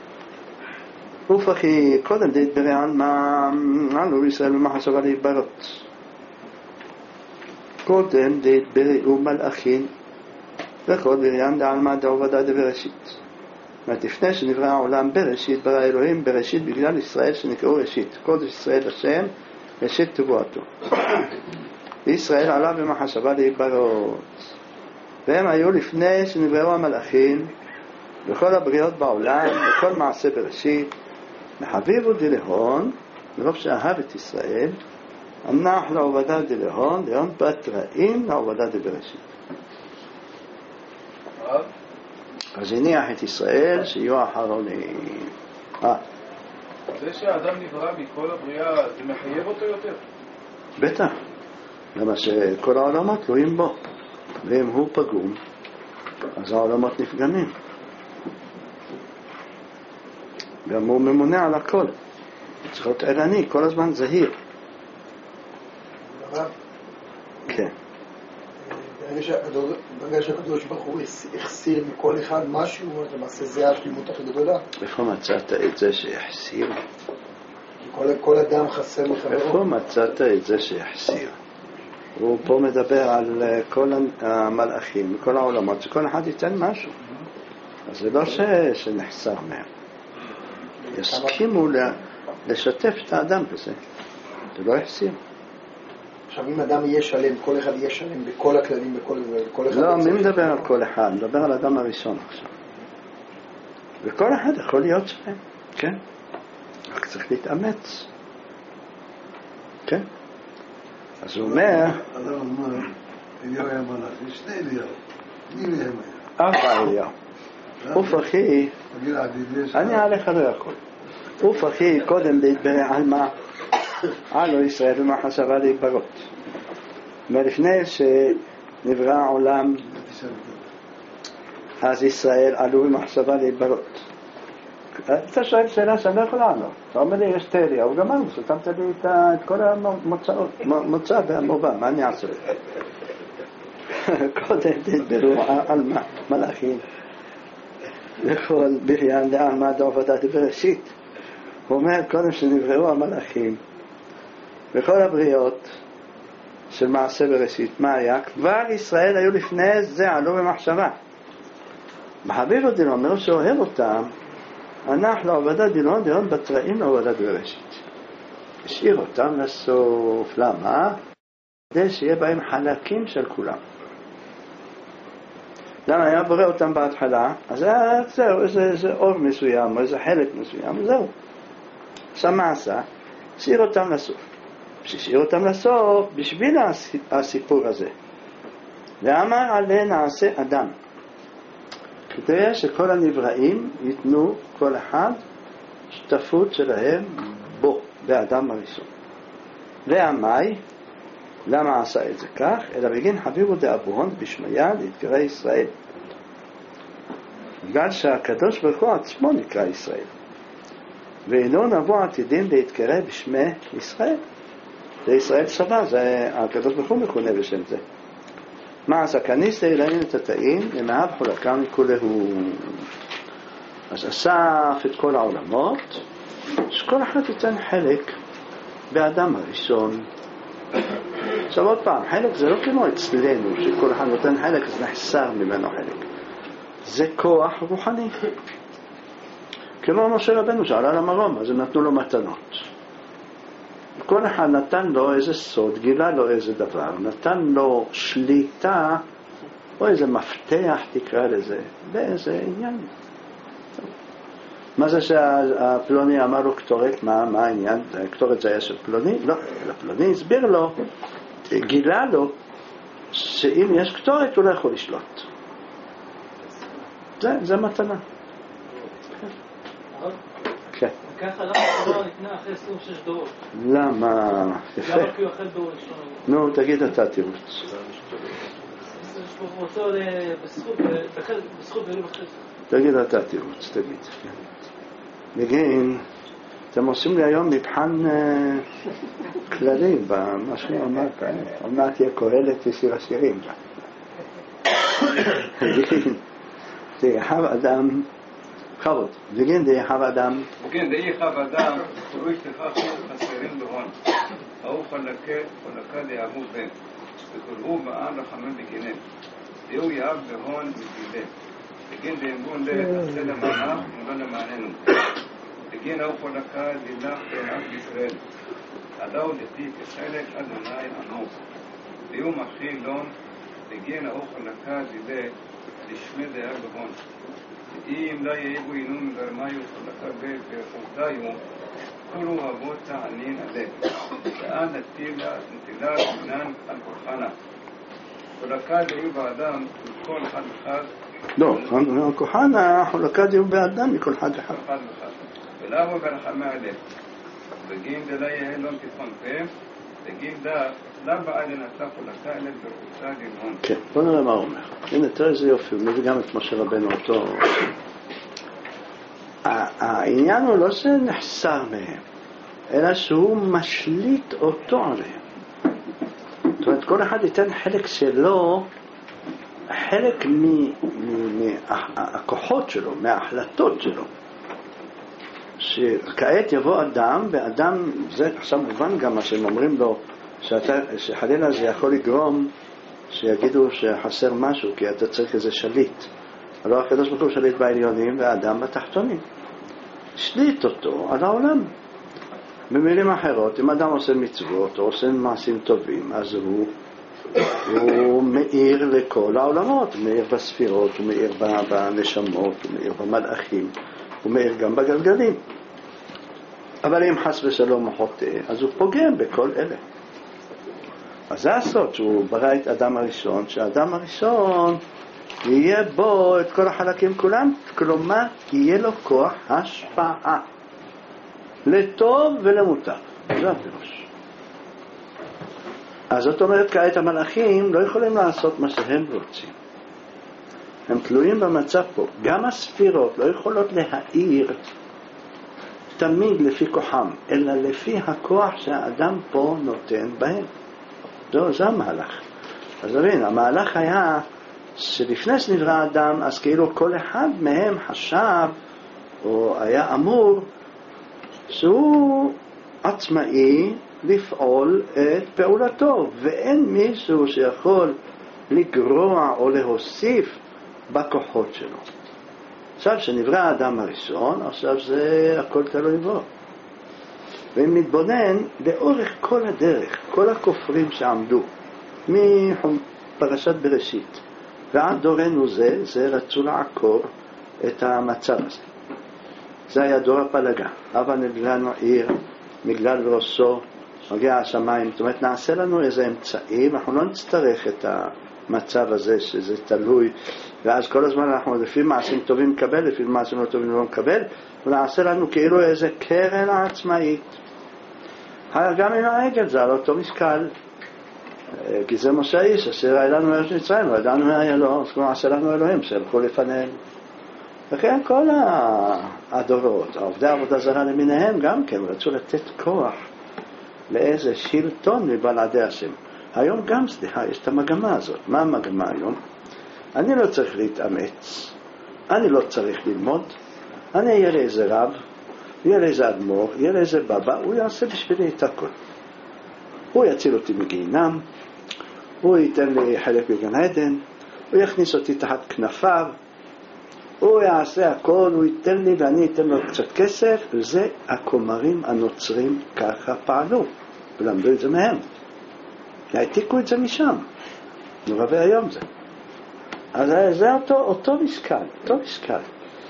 ופחי, קודם דית ברען מה עלו ישראל במחשבה להיברות. קודם דית בראו מלאכין, וכל בריאן דעלמה דעובדה דבראשית. זאת לפני שנברא העולם בראשית, ברא אלוהים בראשית בגלל ישראל שנקראו ראשית. קודש ישראל השם, ראשית תבואתו. וישראל עלה במחשבה להיברות. והם היו לפני שנבראו המלאכים, וכל הבריאות בעולם, וכל מעשה בראשית. מחביבו דלהון, מרוב שאהב את ישראל, הנח לעובדה דלהון, דלהון בתראים לעובדה דבראשית. אז הניח את ישראל שיהיו האחרונים. זה שהאדם נברא מכל הבריאה, זה מחייב אותו יותר? בטח. למה שכל העולמות תלויים בו. ואם הוא פגום, אז העולמות נפגמים. גם הוא ממונה על הכל. צריך להיות ערני, כל הזמן זהיר. כן. ברגע שהקדוש ברוך הוא החסיר מכל אחד משהו, אז למעשה זה השלימות הכי גדולה. איפה מצאת את זה שהחסיר? כל אדם חסר מחברו. איפה מצאת את זה שהחסיר? הוא פה מדבר על כל המלאכים, כל העולמות, שכל אחד ייתן משהו. אז זה לא שנחסר מהם. יסכימו לשתף את האדם בזה. זה לא יחסיר. עכשיו אם אדם יהיה שלם, כל אחד יהיה שלם בכל הכללים, בכל אחד... לא, מי מדבר על כל אחד? מדבר על האדם הראשון עכשיו. וכל אחד יכול להיות שלם, כן? רק צריך להתאמץ. כן? אז הוא אומר... אדם אומר, אליהו היה מלאך, יש שני אליהו. מי אליהם היה? ארבע אליהו. אוף אחי, אני עליך לא יכול. אוף אחי, קודם להתברא על מה? עלו ישראל במחשבה להיברות. מלפני שנברא העולם, אז ישראל עלו במחשבה להיברות. אתה שואל שאלה שאני לא יכול לענות. אתה אומר לי, יש תליה, הוא גמרנו, שתמת לי את כל המוצא והמובא, מה אני אעשה? קודם תתברו על מה? מלאכים. וכל בריאן דעלמא דעובדה דבראשית. הוא אומר, קודם שנבראו המלאכים, וכל הבריאות של מעשה בראשית, מה היה? כבר ישראל היו לפני זה, עלו במחשבה. מחביב דילון, מרוב שאוהב אותם, הנח לעובדה דילון, דילון בתראים לעובדה בראשית. השאיר אותם לסוף. למה? כדי שיהיה בהם חלקים של כולם. למה היה בורא אותם בהתחלה? אז זהו, איזה, איזה אור מסוים, או איזה חלק מסוים, זהו. עכשיו מה עשה? השאיר אותם לסוף. שהשאיר אותם לסוף בשביל הסיפור הזה. ואמר עלה נעשה אדם, כדי שכל הנבראים ייתנו כל אחד שותפות שלהם בו, באדם הראשון. והמאי, למה עשה את זה כך? אלא בגין חביבו דאבוהון בשמיה להתקרא ישראל. בגלל שהקדוש ברוך הוא עצמו נקרא ישראל. ואינו נבוא עתידים להתקרא בשמי ישראל. זה ישראל שווה, זה הקדוש ברוך הוא מכונה בשם זה. מה עשה כניסה אלוהים את התאים למאהב חולקם מכולהו. אז אסף את כל העולמות, שכל אחד ייתן חלק באדם הראשון. עכשיו עוד פעם, חלק זה לא כמו אצלנו, שכל אחד נותן חלק אז נחסר ממנו חלק. זה כוח רוחני. כמו משה רבנו שעלה למרום, אז הם נתנו לו מתנות. כל אחד נתן לו איזה סוד, גילה לו איזה דבר, נתן לו שליטה, או איזה מפתח תקרא לזה, באיזה עניין. מה זה שהפלוני אמר לו קטורת, מה, מה העניין? קטורת זה היה של פלוני? לא, הפלוני הסביר לו, גילה לו, שאם יש קטורת הוא לא יכול לשלוט. זה, זה מתנה. כן. ככה למה הדבר נקנה אחרי עשרים ושש דורות? למה? יפה. למה כי הוא אחרי דור ראשון? נו, תגיד אתה תירוץ. הוא רוצה בזכות ולא בחסד. תגיד אתה תירוץ, תגיד. בגין, אתם עושים לי היום מבחן כללי במה שאני אמרת. אמרת תהיה קהלת ושיר השירים. בגין, תיחב אדם חבות. בגין דייחב אדם. בגין דייחב אדם, תראו שתכך חסרים בהון. ההוא חלקה, חלקה דייהבו בן. וקולבו בעם לחמם בגיניהם. דהו יאהב בהון מגילה. בגין דיימבון לעשה למענה, ולא למעננו. בגין ההוא חלקה דילך בעם בישראל. עדהו דתי כחלק אדוני עמו. דהו מכיל לון. בגין ההוא חלקה דילה לשמי דייהב בהון. אם לא יהיבו אינון גרמיו חלקה בית וחובדיו, כולו אבות תענין עליהם. ועד נטילה נתינן על כוחנה. חלקה דיהו באדם מכל אחד אחד. לא, על כוחנה חלקה דיהו באדם מכל אחד אחד. ולמה ברחמה עליהם. בגין דלה יהלון תפון פהם, בגין דה לא בעד לנצח חלקה אלא ברחוצה דלהון. כן, בוא נראה מה הוא אומר. הנה, תראה איזה יופי, הוא מביא גם את משה רבנו אותו. העניין הוא לא שנחסר מהם, אלא שהוא משליט אותו עליהם. זאת אומרת, כל אחד ייתן חלק שלו, חלק מהכוחות שלו, מההחלטות שלו. שכעת יבוא אדם, ואדם, זה עכשיו מובן גם מה שהם אומרים לו, שחלילה זה יכול לגרום שיגידו שחסר משהו, כי אתה צריך איזה שליט. הלא הקדוש ברוך הוא שליט בעליונים והאדם בתחתונים. שליט אותו על העולם. במילים אחרות, אם אדם עושה מצוות או עושה מעשים טובים, אז הוא, הוא מאיר לכל העולמות. הוא מאיר בספירות, הוא מאיר בנשמות, הוא מאיר במלאכים, הוא מאיר גם בגלגלים. אבל אם חס ושלום הוא חוטא, אז הוא פוגם בכל אלה. אז זה הסוד שהוא ברא את אדם הראשון, שהאדם הראשון יהיה בו את כל החלקים כולם, כלומר יהיה לו כוח השפעה לטוב ולמוטב. זה הפירוש. אז זאת אומרת, כעת המלאכים לא יכולים לעשות מה שהם רוצים. הם תלויים במצב פה. גם הספירות לא יכולות להאיר תמיד לפי כוחם, אלא לפי הכוח שהאדם פה נותן בהם. זו, זה המהלך. אז תבין, המהלך היה שלפני שנברא האדם, אז כאילו כל אחד מהם חשב, או היה אמור, שהוא עצמאי לפעול את פעולתו, ואין מישהו שיכול לגרוע או להוסיף בכוחות שלו. עכשיו שנברא האדם הראשון, עכשיו זה הכל תלוי בו. ואם מתבונן, לאורך כל הדרך, כל הכופרים שעמדו, מפרשת בראשית ועד דורנו זה, זה רצו לעקור את המצב הזה. זה היה דור הפלגה. הבה נבלענו עיר, מגדל ראשו, מגיע השמיים. זאת אומרת, נעשה לנו איזה אמצעים, אנחנו לא נצטרך את המצב הזה שזה תלוי, ואז כל הזמן אנחנו לפי מעשים טובים נקבל, לפי מעשים לא טובים לא נקבל, ונעשה לנו כאילו איזה קרן עצמאית. גם עם העגל זה על אותו משקל, כי זה משה איש, אשר היה לנו ארץ מצרים, וידענו היה לו, אז כמו עשה לנו אלוהים, שהלכו לפניהם. וכן כל הדורות, עובדי עבודה זרה למיניהם גם כן, רצו לתת כוח לאיזה שלטון מבלעדי השם. היום גם, סליחה, יש את המגמה הזאת. מה המגמה היום? אני לא צריך להתאמץ, אני לא צריך ללמוד, אני אהיה לי איזה רב, יהיה לי איזה אדמו"ר, יהיה לי איזה בבא, הוא יעשה בשבילי את הכל. הוא יציל אותי מגיהינום, הוא ייתן לי חלק בגן עדן, הוא יכניס אותי תחת כנפיו, הוא יעשה הכל, הוא ייתן לי ואני אתן לו קצת כסף, וזה הכומרים הנוצרים ככה פעלו, ולמדו את זה מהם. העתיקו את זה משם, נורא והיום זה. אז זה אותו, אותו משקל, אותו משקל.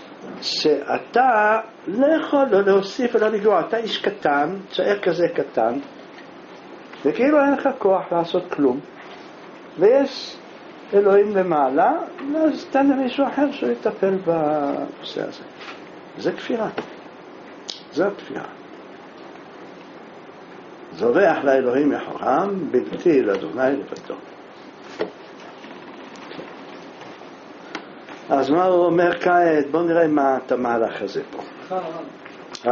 שאתה לא יכול לא להוסיף ולא לגרוע, אתה איש קטן, צעיר כזה קטן, וכאילו אין לך כוח לעשות כלום, ויש אלוהים למעלה, אז תן למישהו אחר שהוא יטפל בנושא הזה. זה כפירה, זה כפירה. זורח לאלוהים יחורם, בלתי לאדוני לבדו. אז מה הוא אומר כעת? בואו נראה מה את המהלך הזה פה. אה.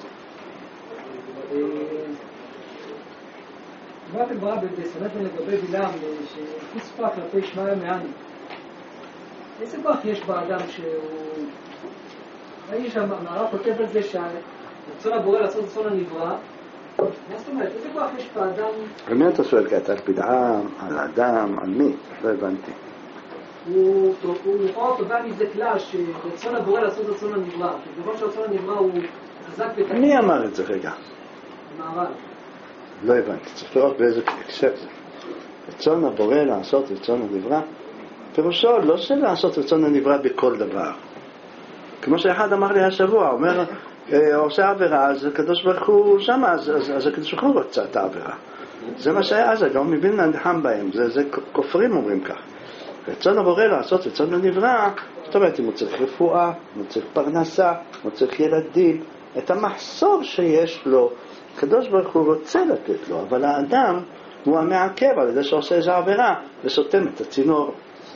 אמרתם ברב בסנתן לגבי בלעם שחוצפה כלפי שמעיה מעני. איזה כוח יש באדם שהוא... ראי שהמערב כותב על זה שרצון הבורא לעשות רצון הנברא. מה זאת אומרת? איזה כוח יש באדם... על מי אתה שואל כעת? על בלעם, על אדם, על מי? לא הבנתי. הוא לכאורה טובה מזה כלל שרצון הבורא לעשות רצון הנברא. כיוון שרצון הנברא הוא חזק ותקן. מי אמר את זה רגע? המערב. לא הבנתי, צריך לראות באיזה הקשר זה. רצון הבורא לעשות רצון הנברא, פירושו לא של לעשות רצון הנברא בכל דבר. כמו שאחד אמר לי השבוע, אומר, עושה עבירה, אז הקדוש ברוך הוא שם, אז, אז, אז הקדוש ברוך הוא רוצה את העבירה. זה מה שהיה אז, גם מבין להנחם בהם, זה, זה כופרים אומרים כך. רצון הבורא לעשות רצון הנברא, זאת אומרת, אם הוא צריך רפואה, אם הוא צריך פרנסה, אם הוא צריך ילדים, את המחסור שיש לו, הקדוש ברוך הוא רוצה לתת לו, אבל האדם הוא המעכב על ידי שעושה איזו עבירה וסותם את הצינור.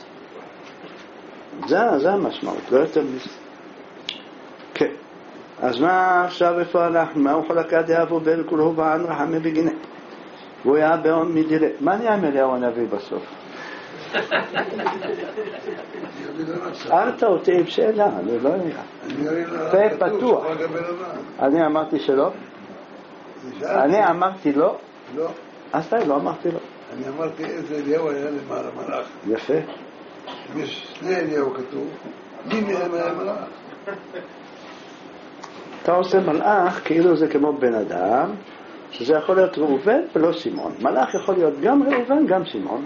זה, זה המשמעות, לא יותר מזה. כן. אז מה עכשיו איפה הלכנו? מה הוא חולקה דאבו בל כולו בען רחמי בגינה? והוא היה בעון מדילה. מה נהיה מליהו הנביא בסוף? ארת אותי עם שאלה, אני לא יודע. פה פתוח. אני אמרתי שלא? אני אמרתי לא? לא. אז אתה לא אמרתי לא. אני אמרתי איזה אליהו היה למעלה מלאך. יפה. יש שני אליהו כתוב, מי מהם היה מלאך? אתה עושה מלאך כאילו זה כמו בן אדם, שזה יכול להיות ראובן ולא שמעון. מלאך יכול להיות גם ראובן גם שמעון.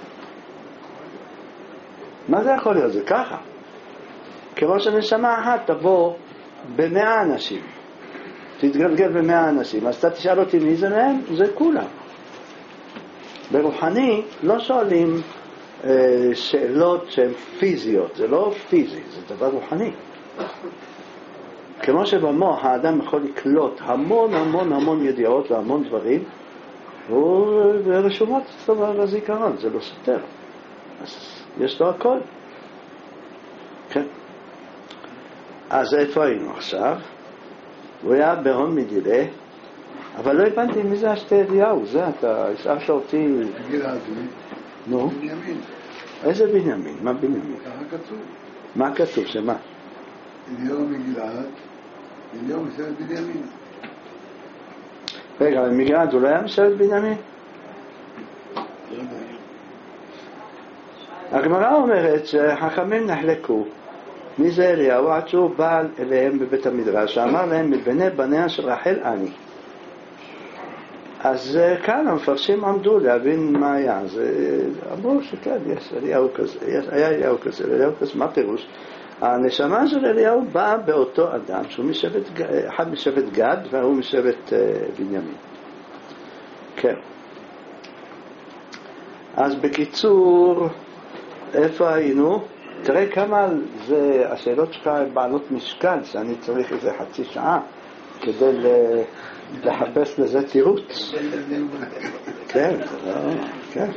מה זה יכול להיות? זה ככה. כמו שנשמה אחת תבוא במאה אנשים. תתגלגל במאה אנשים, אז אתה תשאל אותי מי זה מהם? זה כולם. ברוחני לא שואלים אה, שאלות שהן פיזיות, זה לא פיזי, זה דבר רוחני. כמו שבמוח האדם יכול לקלוט המון המון המון ידיעות והמון דברים, והוא רשומות אצלו בזיכרון, זה לא סותר. אז יש לו הכל. כן. אז איפה היינו עכשיו? הוא היה בהון מדילה, אבל לא הבנתי מי זה השתי אליהו, זה אתה השארת אותי... גלעד, נו? בנימין. איזה בנימין? מה בנימין? ככה כתוב. מה כתוב? שמה? אליהו מגלעד, אליהו משבט בנימין. רגע, מגלעד הוא לא היה משבט בנימין? לא יודע. הגמרא אומרת שחכמים נחלקו מי זה אליהו עד שהוא בא אליהם בבית המדרש שאמר להם מבני בניה של רחל אני. אז כאן המפרשים עמדו להבין מה היה. אז אמרו שכן, יש אליהו כזה, יש, היה אליהו כזה, אליהו כזה, מה פירוש? הנשמה של אליהו באה באותו אדם, שהוא משבט, אחד משבט גד והוא משבט בנימין. כן. אז בקיצור, איפה היינו? תראה כמה זה, השאלות שלך בעלות משקל, שאני צריך איזה חצי שעה כדי לחפש לזה תירוץ. כן, כן.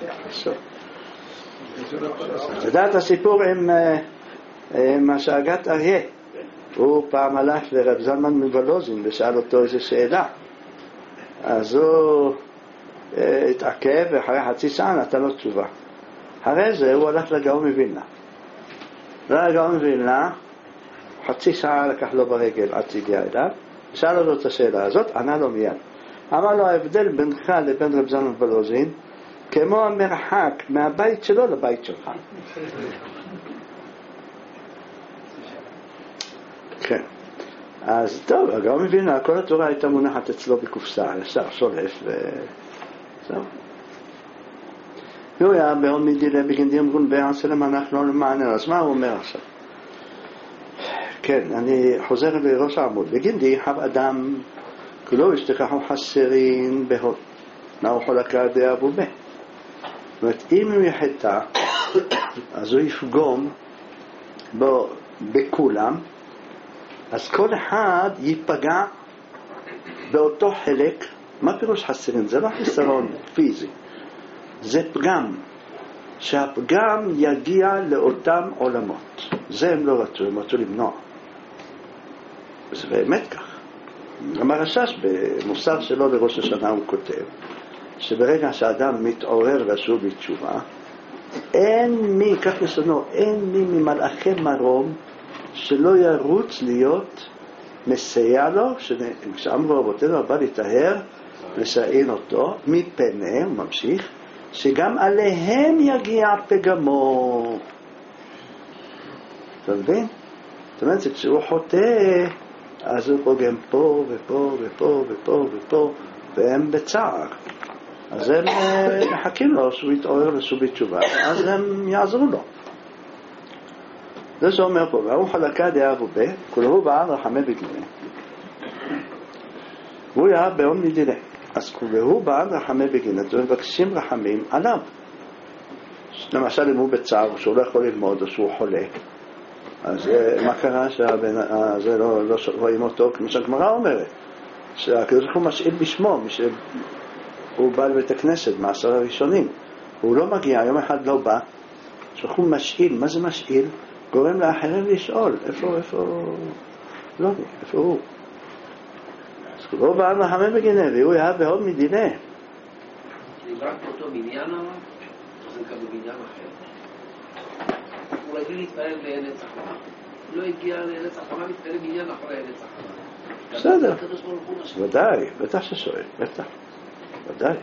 אתה יודע את הסיפור עם עם השאגת אריה? הוא פעם הלך לרב זלמן מוולוזין ושאל אותו איזו שאלה, אז הוא התעכב ואחרי חצי שעה נתן לו תשובה. אחרי זה הוא הלך לגאון מווילנה, לגאון מווילנה חצי שעה לקח לו ברגל עד שהגיע אליו, שאל לו את השאלה הזאת, ענה לו מיד. אמר לו, ההבדל בינך לבין רב זלמן מוולוזין כמו המרחק מהבית שלו לבית שלך. כן. אז טוב, הגאון מווילנה, כל התורה הייתה מונחת אצלו בקופסה, ישר שולף וזהו. הוא היה בעוד מדילה בגנדים גון בעשה למנחנו למעננו. אז מה הוא אומר עכשיו? כן, אני חוזר לראש העמוד. בגנדי חב אדם כולו ישתכחו חסרים בהוד נאו חולקה די אבו בה. זאת אומרת, אם הוא יחטא אז הוא יפגום בו בכולם, אז כל אחד ייפגע באותו חלק. מה פירוש חסרים? זה לא חסרון פיזי, זה פגם, שהפגם יגיע לאותם עולמות. זה הם לא רצו, הם רצו למנוע. זה באמת כך. המרשש במוסר שלו לראש השנה הוא כותב שברגע שהאדם מתעורר לשוב בתשובה, אין מי, כך לשונו, אין מי ממלאכי מרום שלא ירוץ להיות מסייע לו, כשאמרו רבותינו הבא להתאר לשאין אותו מפני, הוא ממשיך, שגם עליהם יגיע פגמו. אתה מבין? זאת אומרת, כשהוא חוטא אז הוא פוגם פה ופה ופה ופה ופה והם בצער, אז הם מחכים לו שהוא יתעורר לשוב בתשובה, אז הם יעזרו לו. זה שאומר פה, והוא חלקה די אבו בה, כולו בעל רחמי בגני, והוא היה בעון מדילה. אז כולו בעל רחמי בגני, אז מבקשים רחמים עליו. למשל אם הוא בצער, שהוא לא יכול ללמוד או שהוא חולה, אז מה קרה? שזה לא רואים אותו, כמו שהגמרא אומרת, שהקדוש ברוך הוא משאיל בשמו, הוא בא לבית הכנסת מעשר הראשונים, הוא לא מגיע, יום אחד לא בא, שהוא משאיל. מה זה משאיל? גורם לאחרים לשאול, איפה, איפה, לא, איפה הוא? אז הוא בא לחמם בגנה, והוא היה בהוד מדינה. דיברת אותו בניין אבל? או זה גם בבניין אחר? הוא רגיל להתפעל בארץ החמה. הוא לא הגיע לארץ החמה, מתפעל בניין אחרי ארץ החמה. בסדר, ודאי, בטח ששואל, בטח, ודאי.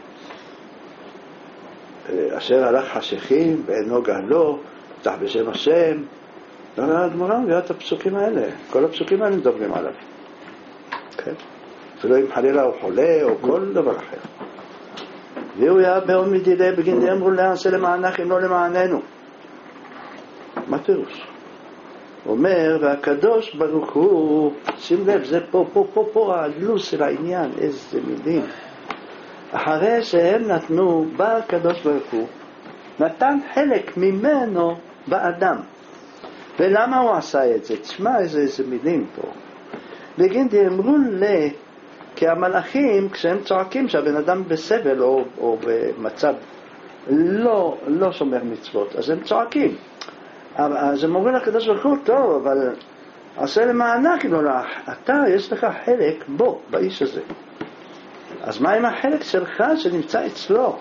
אשר הלך חשכים ואינו גאלו, פתח בשם השם. הגמרא מביאה את הפסוקים האלה, כל הפסוקים האלה מדברים עליו. כן? אפילו אם חלילה הוא חולה או כל דבר אחר. והוא היה בעוד מדילה בגנדי אמרו לעשה למענך אם לא למעננו. מה פירוש? הוא אומר, והקדוש ברוך הוא, שים לב, זה פה, פה, פה, פה, העלוס של העניין, איזה מילים. אחרי שהם נתנו, בא הקדוש ברוך הוא, נתן חלק ממנו באדם. ולמה הוא עשה את זה? תשמע איזה, איזה מילים פה. בגנדי אמרו לי, כי המלאכים, כשהם צועקים שהבן אדם בסבל או, או במצב לא, לא שומר מצוות, אז הם צועקים. אז הם אומרים לקדוש ברוך הוא, טוב, אבל עשה למענך, לא לך, אתה, יש לך חלק בו, באיש הזה. אז מה עם החלק שלך שנמצא אצלו?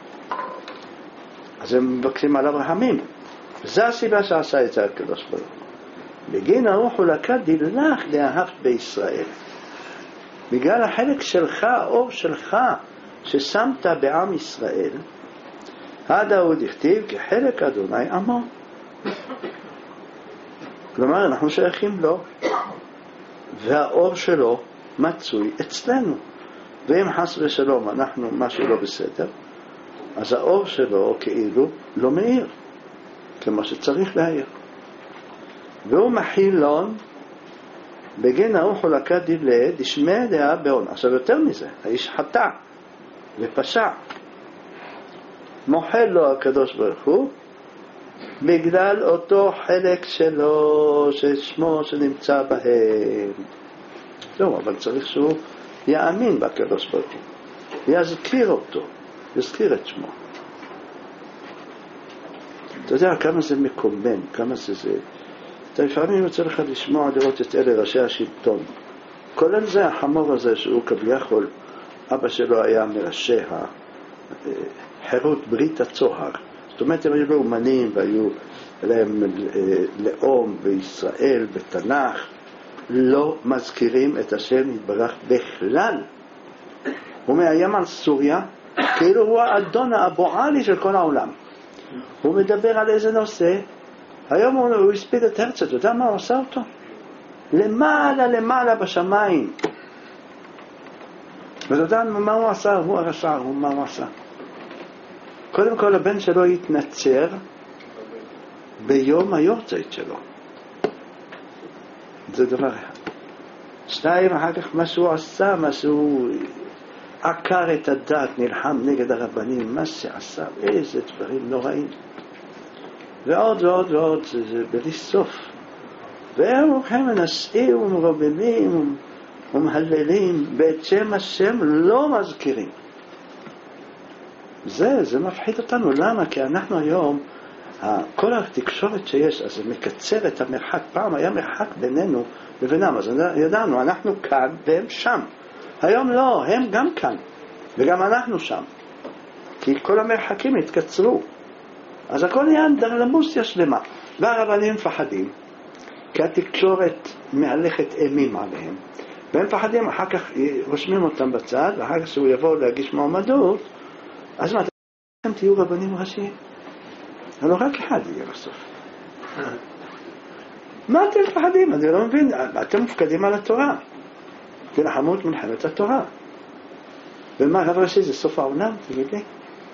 אז הם מבקשים עליו רחמים. זו הסיבה שעשה את זה הקדוש ברוך הוא. בגין הרוח הוא לקד דילך לאהבת בישראל. בגלל החלק שלך, האור שלך, ששמת בעם ישראל, עד ההוא דכתיב כחלק אדוני עמו. כלומר, אנחנו שייכים לו, והאור שלו מצוי אצלנו. ואם חס ושלום אנחנו משהו לא בסדר, אז האור שלו כאילו לא מאיר כמו שצריך להאיר. והוא מחילון בגין ההוא חולקה דילה דשמי דעה בהון. עכשיו יותר מזה, האיש חטא ופשע, מוחל לו הקדוש ברוך הוא בגלל אותו חלק שלו ששמו שנמצא בהם. לא, אבל צריך שהוא יאמין בקדוש ברוך הוא, יזכיר אותו, יזכיר את שמו. אתה יודע כמה זה מקומם, כמה זה זה. אתה לפעמים יוצא לך לשמוע, לראות את אלה ראשי השלטון. כולל זה החמור הזה שהוא כביכול, אבא שלו היה מראשי החירות ברית הצוהר. זאת אומרת, הם היו לאומנים והיו להם לאום בישראל, בתנ"ך, לא מזכירים את השם יתברך בכלל. הוא מאיים על סוריה, כאילו הוא האדון האבועלי של כל העולם. הוא מדבר על איזה נושא, היום הוא, הוא הספיד את הרצל, אתה יודע מה הוא עשה אותו? למעלה למעלה בשמיים. ואתה יודע מה הוא עשה? הוא הרשע, הוא מה הוא עשה? קודם כל הבן שלו התנצר ביום היורצייט שלו. זה דבר אחד. שניים, אחר כך מה שהוא עשה, מה שהוא עקר את הדת, נלחם נגד הרבנים, מה שעשה, איזה דברים נוראים. ועוד ועוד ועוד, זה, זה בלי סוף. והם הולכים מנסים ומרוממים ומהללים, ואת שם השם לא מזכירים. זה, זה מפחיד אותנו. למה? כי אנחנו היום, כל התקשורת שיש, אז זה מקצר את המרחק. פעם היה מרחק בינינו לבינם, אז ידענו, אנחנו כאן והם שם. היום לא, הם גם כאן, וגם אנחנו שם. כי כל המרחקים התקצרו. אז הכל נהיה אנדרלמוסיה שלמה. והרבנים מפחדים, כי התקשורת מהלכת אימים עליהם. והם מפחדים, אחר כך רושמים אותם בצד, ואחר כך שהוא יבוא להגיש מועמדות, אז מה, אתם תהיו רבנים ראשיים? אבל רק אחד יהיה בסוף. מה אתם מפחדים? אני לא מבין. אתם מפקדים על התורה. תלחמו את מלחמת התורה. ומה, רב ראשי, זה סוף העולם? תגיד לי.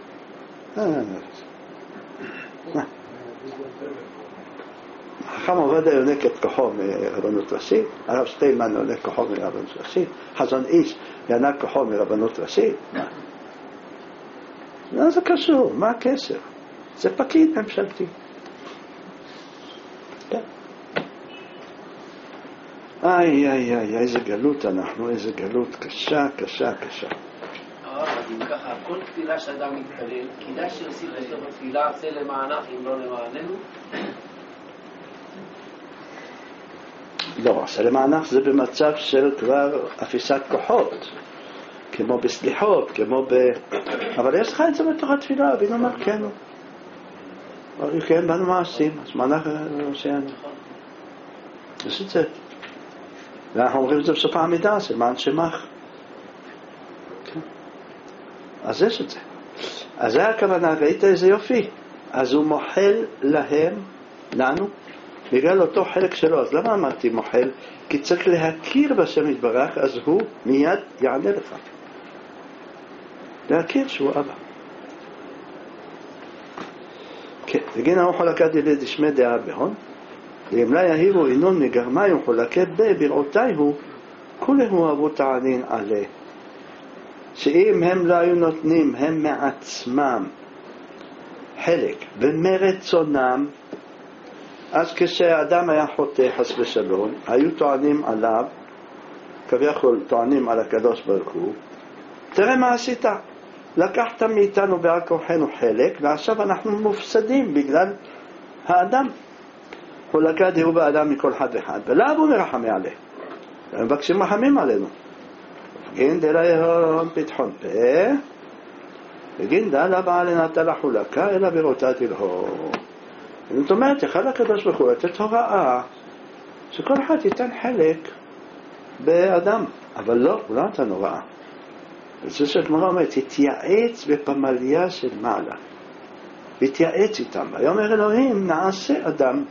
מה? החכם עובדיה יונק את כוחו מרבנות ראשית, הרב שטיינמן יונק כוחו מרבנות ראשית, חזון איש ינק כוחו מרבנות ראשית. מה? לא, זה קשור, מה הקשר? זה פקיד ממשלתי. כן. איי, איי, איי, איזה גלות אנחנו, איזה גלות קשה, קשה, קשה. אם ככה, כל תפילה שאדם מתפלל, כדאי שיוסיף לתוך התפילה, עשה למענך אם לא למעננו? לא, עשה למענך זה במצב של כבר אפיסת כוחות. כמו בסליחות, כמו ב... אבל יש לך את זה בתוך התפילה, אבינו מלכנו. כן, בנו מעשים, אז מלך ראשינו. יש את זה. ואנחנו אומרים את זה בסוף העמידה, זה מען שמח. כן. אז יש את זה. אז זה הכוונה, ראית איזה יופי. אז הוא מוחל להם, לנו, בגלל אותו חלק שלו. אז למה אמרתי מוחל? כי צריך להכיר בשם יתברך, אז הוא מיד יענה לך. להכיר שהוא אבא. כן, וגין ההוא חולקה דילה דשמי דעה בהון, ואם לא יהירו אינון מגרמיים חולקה בי ברעותי הוא, כולהו אבו תענין עלה. שאם הם לא היו נותנים, הם מעצמם חלק ומרצונם, אז כשהאדם היה חוטא חס ושלום, היו טוענים עליו, כביכול טוענים על הקדוש ברוך הוא, תראה מה עשית, לקחת מאיתנו בעל כוחנו חלק, ועכשיו אנחנו מופסדים בגלל האדם. הוא לקח דיהו באדם מכל אחד ואחד, ולא אבו מרחמי עליה. הם מבקשים רחמים עלינו. גין דלה יהון פתחון פה, וגין דלה בעל נתה לחולקה, אלא בראותה תלהו. זאת אומרת, יכל הקדוש ברוך הוא לתת הוראה, שכל אחד ייתן חלק באדם, אבל לא, הוא לא נתן הוראה. וזה שהגמרא אומרת, תתייעץ בפמליה של מעלה. ותייעץ איתם. ויאמר אלוהים, נעשה אדם.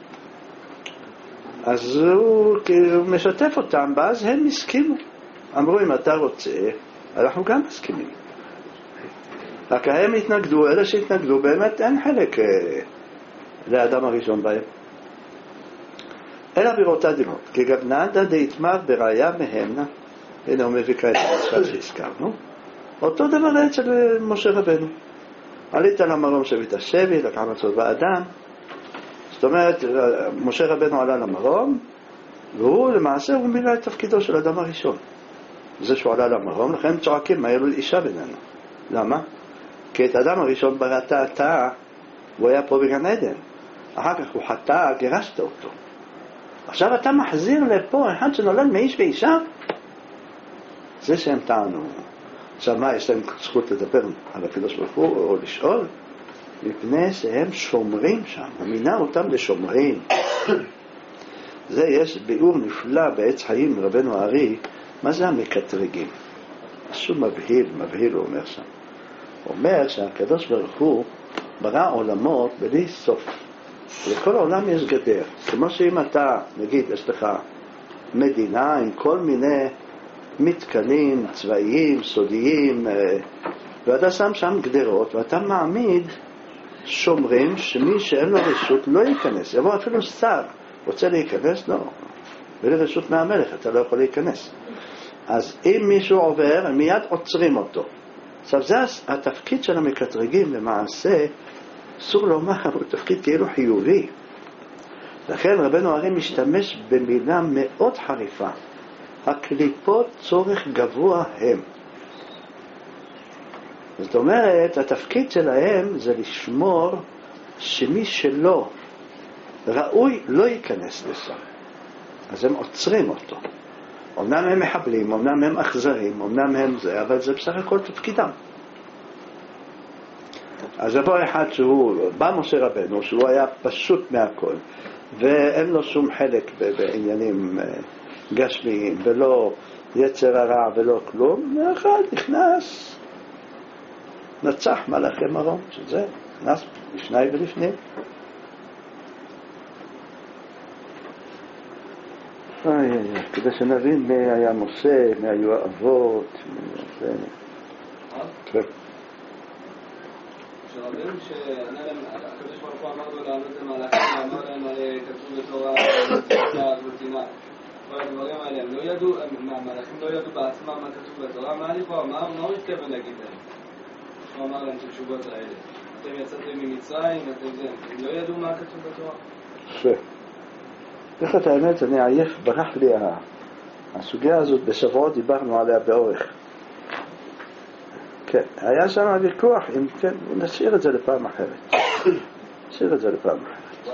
אז הוא משתף אותם, ואז הם הסכימו. אמרו, אם אתה רוצה, אנחנו גם מסכימים. רק הם התנגדו, אלה שהתנגדו, באמת אין חלק לאדם הראשון בהם. אלא בראותה דינות, כגבנדה דאיתמר בראיה מהמנה, הנה הוא מביא כעת המשפט שהזכרנו, אותו דבר אצל משה רבנו. עלית למרום שבית השבי, לקח מצות באדם, זאת אומרת, משה רבנו עלה למרום, והוא למעשה הוא מילא את תפקידו של אדם הראשון. זה שהוא עלה למרום, לכן צועקים, מה ילוד אישה בינינו? למה? כי את אדם הראשון בראת אתה, הוא היה פה בגן עדן. אחר כך הוא חטא, גירשת אותו. עכשיו אתה מחזיר לפה אחד שנולד מאיש ואישה? זה שהם טענו. עכשיו מה, יש להם זכות לדבר על הקדוש ברוך הוא או לשאול? מפני שהם שומרים שם, הוא מינה אותם לשומרים. זה יש ביאור נפלא בעץ חיים מרבנו הארי, מה זה המקטרגים? משהו מבהיל, מבהיל הוא אומר שם. הוא אומר שהקדוש ברוך הוא ברא עולמות בלי סוף. לכל העולם יש גדר. כמו שאם אתה, נגיד, יש לך מדינה עם כל מיני מתקנים צבאיים, סודיים, ואתה שם שם גדרות, ואתה מעמיד שומרים שמי שאין לו רשות לא ייכנס. יבוא אפילו שר, רוצה להיכנס? לא. ולרשות מהמלך, אתה לא יכול להיכנס. אז אם מישהו עובר, הם מיד עוצרים אותו. עכשיו זה התפקיד של המקטרגים, למעשה, אסור לומר, הוא תפקיד כאילו חיובי. לכן רבנו הרי משתמש במילה מאוד חריפה. הקליפות צורך גבוה הם. זאת אומרת, התפקיד שלהם זה לשמור שמי שלא ראוי לא ייכנס לשם. אז הם עוצרים אותו. אמנם הם מחבלים, אמנם הם אכזרים, אמנם הם זה, אבל זה בסך הכל תפקידם. אז זה בוא אחד שהוא, בא משה רבנו, שהוא היה פשוט מהכל, ואין לו שום חלק בעניינים גשמיים, ולא יצר הרע ולא כלום, ואחד נכנס, נצח מלאכי מרום, שזה נכנס לפני ולפנים. איי, איי, כדי שנבין מי היה משה, מי היו האבות, זה... כן. שרבים שענה להם, הקדוש ברוך הוא אמר לו לענות להם על החיים, אמר להם הרי כתוב בתורה, בסיני, כל הדברים האלה, הם לא ידעו, המלאכים לא ידעו בעצמם מה כתוב בתורה, מה אני פה, מה הוא התכוון להגיד להם? הוא אמר להם תשובות האלה, אתם יצאתם ממצרים, אתם זה, הם לא ידעו מה כתוב בתורה? יפה. איך את האמת, אני עייף, ברח לי הסוגיה הזאת, בשבועות דיברנו עליה באורך. כן, היה שם ויכוח, אם כן, נשאיר את זה לפעם אחרת. נשאיר את זה לפעם אחרת.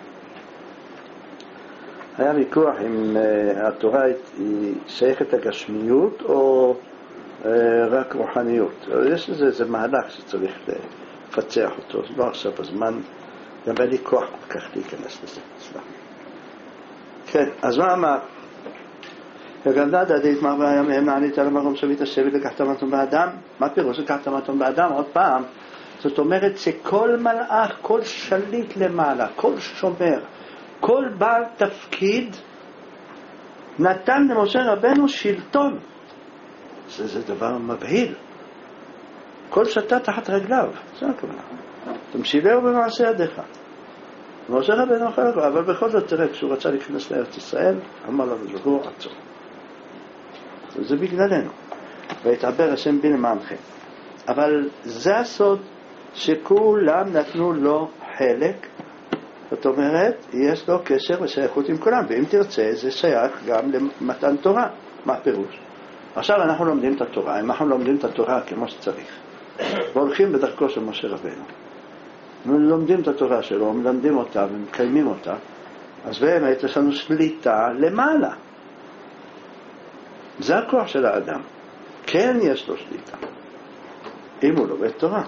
היה ויכוח אם uh, התורה היא שייכת הגשמיות או uh, רק רוחניות. יש לזה איזה מהלך שצריך לפצח אותו, לא עכשיו בזמן, גם אין לי כוח כל כך להיכנס לזה. סלח. כן, אז מה אמר? הגנדה דדית מר והיה מהם נענית על המרום שבית השבי לקחת מתון באדם. מה פירוש לקחת מתון באדם? עוד פעם, זאת אומרת שכל מלאך, כל שליט למעלה, כל שומר, כל בעל תפקיד נתן למשה רבנו שלטון. זה, זה דבר מבהיל. כל שתה תחת רגליו, זה הכוונה. תמשילהו במעשה ידיך. משה רבנו אחר כך, אבל בכל זאת תראה, כשהוא רצה להיכנס לארץ ישראל, אמר לו בזכור עצור. זה בגללנו. והתעבר השם בין מעמכם. אבל זה הסוד שכולם נתנו לו חלק, זאת אומרת, יש לו קשר ושייכות עם כולם, ואם תרצה, זה שייך גם למתן תורה. מה הפירוש? עכשיו אנחנו לומדים את התורה, אם אנחנו לומדים את התורה כמו שצריך, והולכים בדרכו של משה רבנו, ולומדים את התורה שלו, מלמדים אותה ומקיימים אותה, אז באמת יש לנו שליטה למעלה. זה הכוח של האדם. כן יש לו שליטה, אם הוא לומד תורה.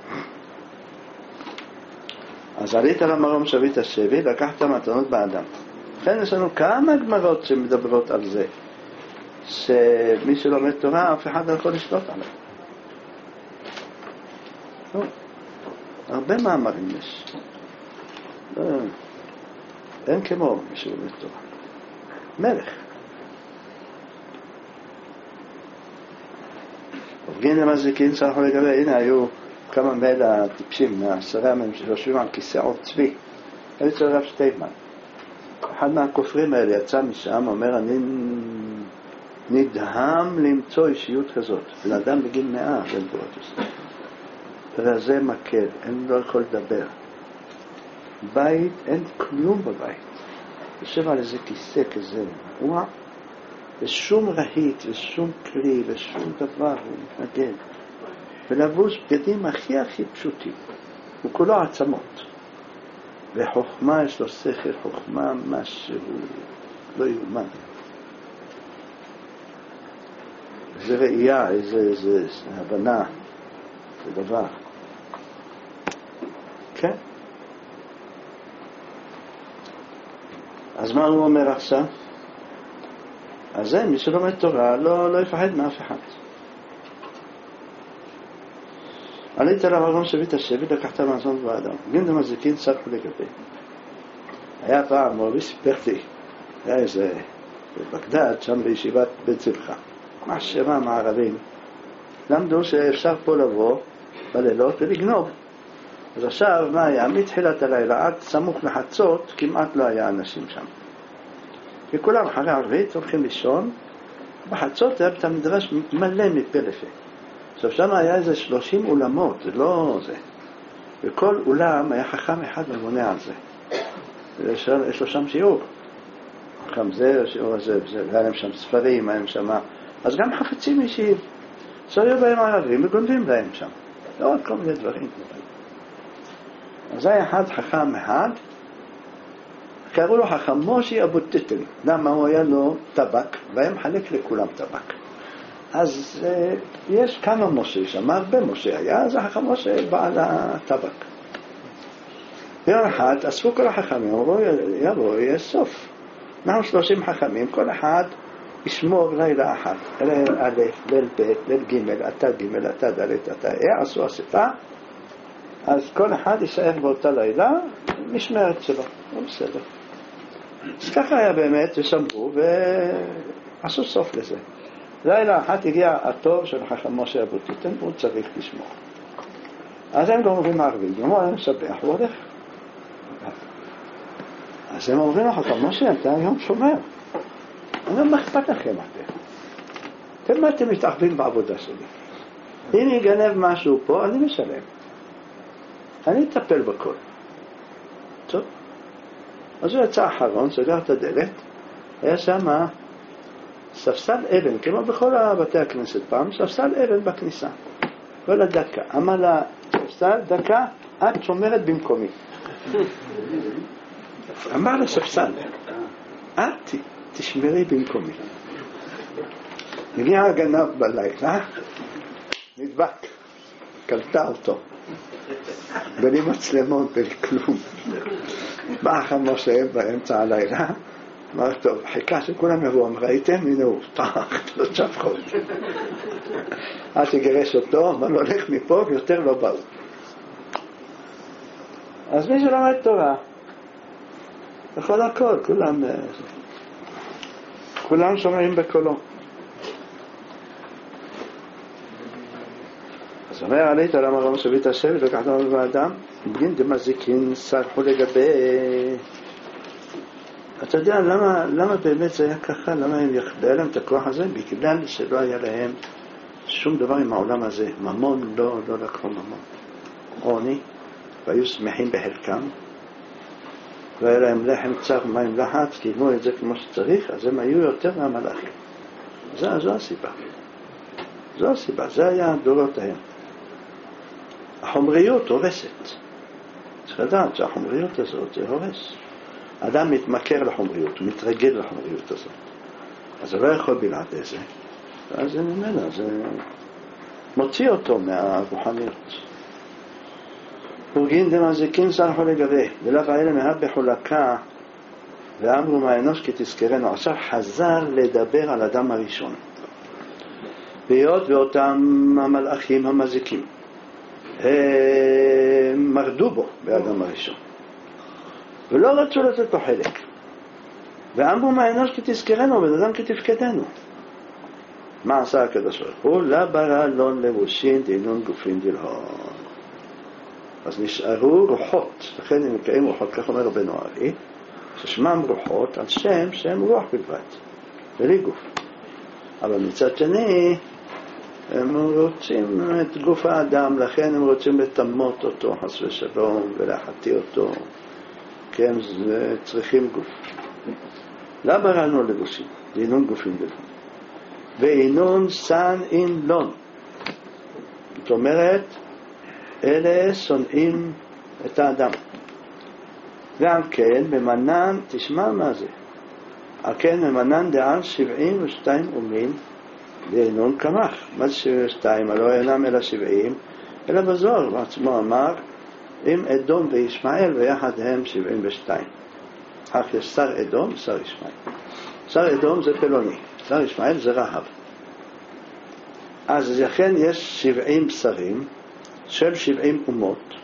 אז עלית למרום שבית השבי, לקחת מתנות באדם. לכן יש לנו כמה גמרות שמדברות על זה, שמי שלומד תורה, אף אחד לא יכול לשלוט עליו. לא. הרבה מאמרים יש. לא. אין כמו מי שלומד תורה. מלך. עובגין למזיקין, שאנחנו לגבי, הנה היו כמה מאלה הטיפשים, מהעשרה מהם שיושבים על כיסאות צבי. היו אצל רב שטיימן. אחד אחד מהכופרים האלה יצא משם, אומר, אני נדהם למצוא אישיות כזאת. בן אדם בגיל מאה, בן ברוטוס. וזה מקל, אין לא יכול לדבר. בית, אין כלום בבית. יושב על איזה כיסא כזה, הוא ושום רהיט, ושום כלי, ושום דבר, הוא מתנגד. ולבוש בגדים הכי הכי פשוטים. הוא כולו עצמות. וחוכמה, יש לו שכל חוכמה, משהו לא יאומן. זה ראייה, איזה, איזה, איזה הבנה, זה דבר. כן? אז מה הוא אומר עכשיו? אז זה, מי שלומד תורה לא, לא יפחד מאף אחד. עלית אליו ארון שבית השבט, לקחת מהזון באדם. גינד המזיקין צרכו לגבי. היה פעם, מורי סיפרתי, היה איזה בבגדד, שם בישיבת בית צלחה. מה שמה מערבים. למדו שאפשר פה לבוא בלילות ולגנוב. אז עכשיו, מה היה? מתחילת הלילה, עד סמוך לחצות, כמעט לא היה אנשים שם. וכולם אחרי ערבית הולכים לישון, בחצות היה בית המדרש מלא מפה לפה. עכשיו שם היה איזה שלושים אולמות, זה לא זה. וכל אולם היה חכם אחד ממונה על זה. יש, יש לו שם שיעור. חכם זה, שיעור הזה, וזה. והיה להם שם ספרים, היה להם שם... אז גם חפצים אישיים. שהיו בהם ערבים וגונבים להם שם. ועוד כל מיני דברים. אז היה אחד חכם אחד, קראו לו חכם מושי אבו טיטל. למה הוא היה לו טבק, והיה מחלק לכולם טבק. אז אה, יש כמה משה שם, הרבה משה היה, אז החכם משה בא לטבק. יום אחד אספו כל החכמים, אמרו, יבוא, יש סוף. אנחנו שלושים חכמים, כל אחד ישמור לילה אחת, ליל א', ליל ב', ליל ג', אתה ג', אתה ד', אתה ה', עשו אספה, אז כל אחד יישאר באותה לילה, משמרת שלו, לא בסדר. אז ככה היה באמת, ושמרו, ועשו סוף לזה. לילה אחת הגיע התור של חכם משה אבו טיטל, הוא צריך לשמור. אז הם גם אומרים ערבים, הוא אומר, משבח, הוא הולך. אז הם אומרים לך, חכם משה, אתה היום שומר. אני אומר, מה אכפת לכם אתם? אתם מה אתם מתערבים בעבודה שלי? אם יגנב משהו פה, אני משלם. אני אטפל בכל. טוב. אז הוא יצא אחרון, סגר את הדלת, היה שמה ספסל אבן, כמו בכל בתי הכנסת פעם, ספסל אבן בכניסה. כל הדקה. אמר לה, ספסל, דקה, את שומרת במקומי. אמר לה ספסל, את תשמרי במקומי. הגיע הגנב בלילה, נדבק, קלטה אותו. בלי מצלמות, בלי כלום. בא חכם משה באמצע הלילה, אמר טוב, חיכה שכולם יבואו, ראיתם? הנה הוא, פח, לא צ'פחו. עד שגרש אותו, אמר לו, הולך מפה, ויותר לא באו. אז מי שלומד תורה, בכל הכל, כולם, כולם שומעים בקולו. אז אומר, עלית על המרום שבית השבט, לקחת לנו באדם, בגין דמזיקין סרחו לגבי... אתה יודע למה, למה באמת זה היה ככה? למה הם יחבאו להם את הכוח הזה? בגלל שלא היה להם שום דבר עם העולם הזה. ממון לא, לא לקחו ממון. עוני, והיו שמחים בחלקם, והיה להם לחם צר מים לחץ, קיבלו את זה כמו שצריך, אז הם היו יותר מהמלאכים. זו, זו הסיבה. זו הסיבה, זה היה הדורות ההם. החומריות הורסת. צריך לדעת שהחומריות הזאת זה הורס. אדם מתמכר לחומריות, הוא מתרגל לחומריות הזאת. אז הוא לא יכול בלעד איזה. ואז זה ממנו, זה מוציא אותו מהרוחניות. הורגין דמזיקין סרחו לגבי, ולאו האלה מהב בחולקה, ואמרו מהאנוש כי תזכרנו. עכשיו חזר לדבר על אדם הראשון. והיות ואותם המלאכים המזיקים, הם מרדו בו באדם הראשון. ולא רצו לתת לו חלק. ואמרו מהאנוש כי תזכרנו, ובאדם כי תפקדנו. מה עשה הקדוש ברוך הוא? לא ברא לון לבושין דינון גופין דלהון. אז נשארו רוחות, לכן הם נקראים רוחות, כך אומר רבנו ארי, ששמם רוחות על שם שהם רוח בלבד, בלי גוף. אבל מצד שני, הם רוצים את גוף האדם, לכן הם רוצים לטמות אותו, חס ושלום, ולהחטיא אותו, כי הם צריכים גוף. לא בראנו לבושים, לעינון גופים בלבד. ועינון סן אין לון. זאת אומרת, אלה שונאים את האדם. ועל כן, במנן, תשמע מה זה. על כן, במנן דעל שבעים ושתיים אומין, ועינון קמח. מה זה שבעים ושתיים? הלא אינם אלא שבעים, אלא בזוהר בעצמו אמר, עם אדום וישמעאל, ויחד הם שבעים ושתיים. אך יש שר אדום ושר ישמעאל. שר אדום זה פלוני, שר ישמעאל זה רהב. אז לכן יש שבעים שרים של שבעים אומות,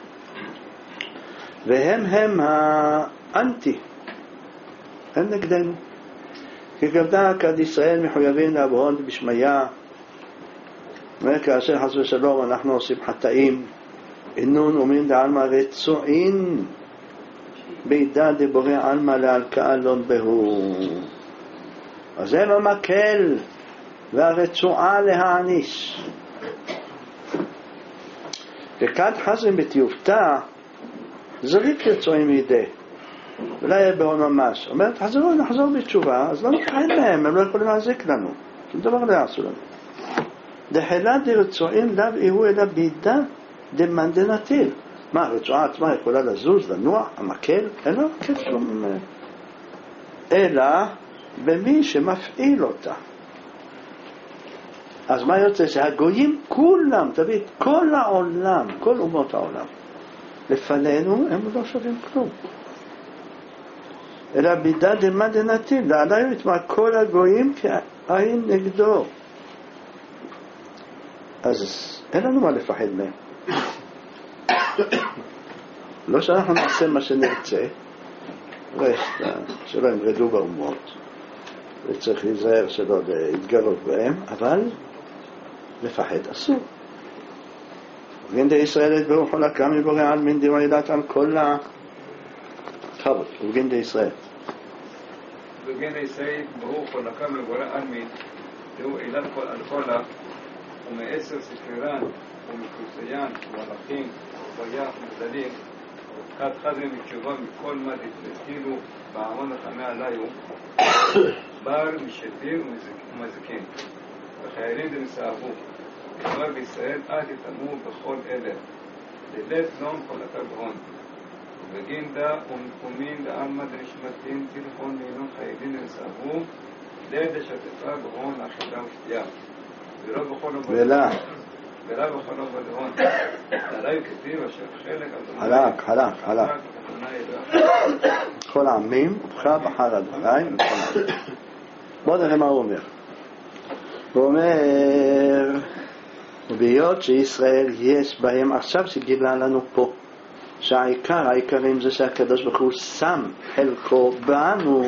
והם הם האנטי, הם נגדנו. כי כבדה כד ישראל מחויבים לעבוד בשמיה, וכאשר חס ושלום אנחנו עושים חטאים, אינון אומרים דעלמא רצועין, בידע דבורא עלמא להלקאה לא בהו. אז זה לא מקל, והרצועה להעניש. וכד חזרים בתיובתה, זריק רצועים מידי, אולי בהון ממש. אומרת, חזרו, נחזור בתשובה, אז לא נתחיל מהם, הם לא יכולים להזיק לנו. שום דבר לא יעשו לנו. דחילה דרצועים לאו איהו אלא בידע דמן דנטיל. מה, הרצועה עצמה יכולה לזוז, לנוע, המקל? אין לו מקל שום... אלא במי שמפעיל אותה. אז מה יוצא? שהגויים כולם, תביא את כל העולם, כל אומות העולם, לפנינו הם לא שווים כלום. אלא בידע דמן דנטיל, לעליו יתמר כל הגויים כעין נגדו. אז אין לנו מה לפחד מהם. לא שאנחנו נעשה מה שנרצה, שלא ימרדו באומות, וצריך להיזהר שלא יתגרות בהם, אבל לפחד אסור. ובגין ישראל יתברו חולקה מבורא עלמין דמעילת על כל הכבוד, ובגין ישראל. ובגין ישראל יתברו חולקה מבורא עלמין דמעילת על כל הכבוד, ומעשר ספרן ומקרוסיין ומלאכים וביח מזלים, חד חזרים בתשובה מכל מה דתנתילו בעמון החמה עליו, בר משתים ומזקים, וחיילים דמסעבו, כבר בישראל עד יתאמו בכל אלה, ללת נום חולקה בהון. ובגין דה ומקומין דעלמא דנשמתין טלפון לעינון חיילים דמסעבו, לדה שתפה בהון אכילה ושתייה. ולא בכל ולא ולא בכל הבדרון עליי כתיב אשר חלק חלק, חלק, חלק כל העמים ובך בחר אדוני. בוא נראה מה הוא אומר. הוא אומר, ובהיות שישראל יש בהם, עכשיו שגילה לנו פה שהעיקר, העיקרים זה שהקדוש ברוך הוא שם חלקו בנו.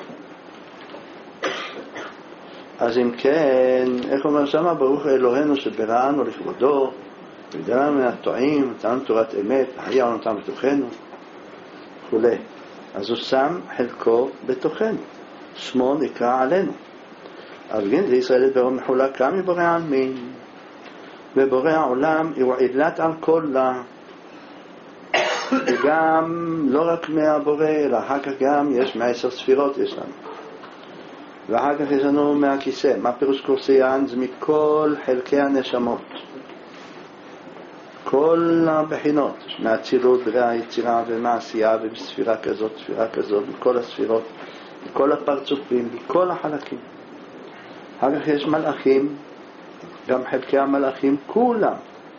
אז אם כן, איך אומר שמה, ברוך אלוהינו שבראנו לכבודו, וידענו מן הטועים, נתנו תורת אמת, היה ונתן בתוכנו, וכו'. אז הוא שם חלקו בתוכנו, שמו נקרא עלינו. אבל כן, זה ישראל יתברו מחולק גם מבורא העלמין, ובורא העולם הוא עילת על כל לה, וגם לא רק מהבורא, אלא אחר כך גם יש מעשר ספירות יש לנו. ואחר כך יש לנו מהכיסא. מה פירוש קורסיין? זה מכל חלקי הנשמות, כל הבחינות, מהצילות, בריאה, יצירה ומעשייה, ובספירה כזאת, ספירה כזאת, מכל הספירות, מכל הפרצופים, מכל החלקים. אחר כך יש מלאכים, גם חלקי המלאכים כולם,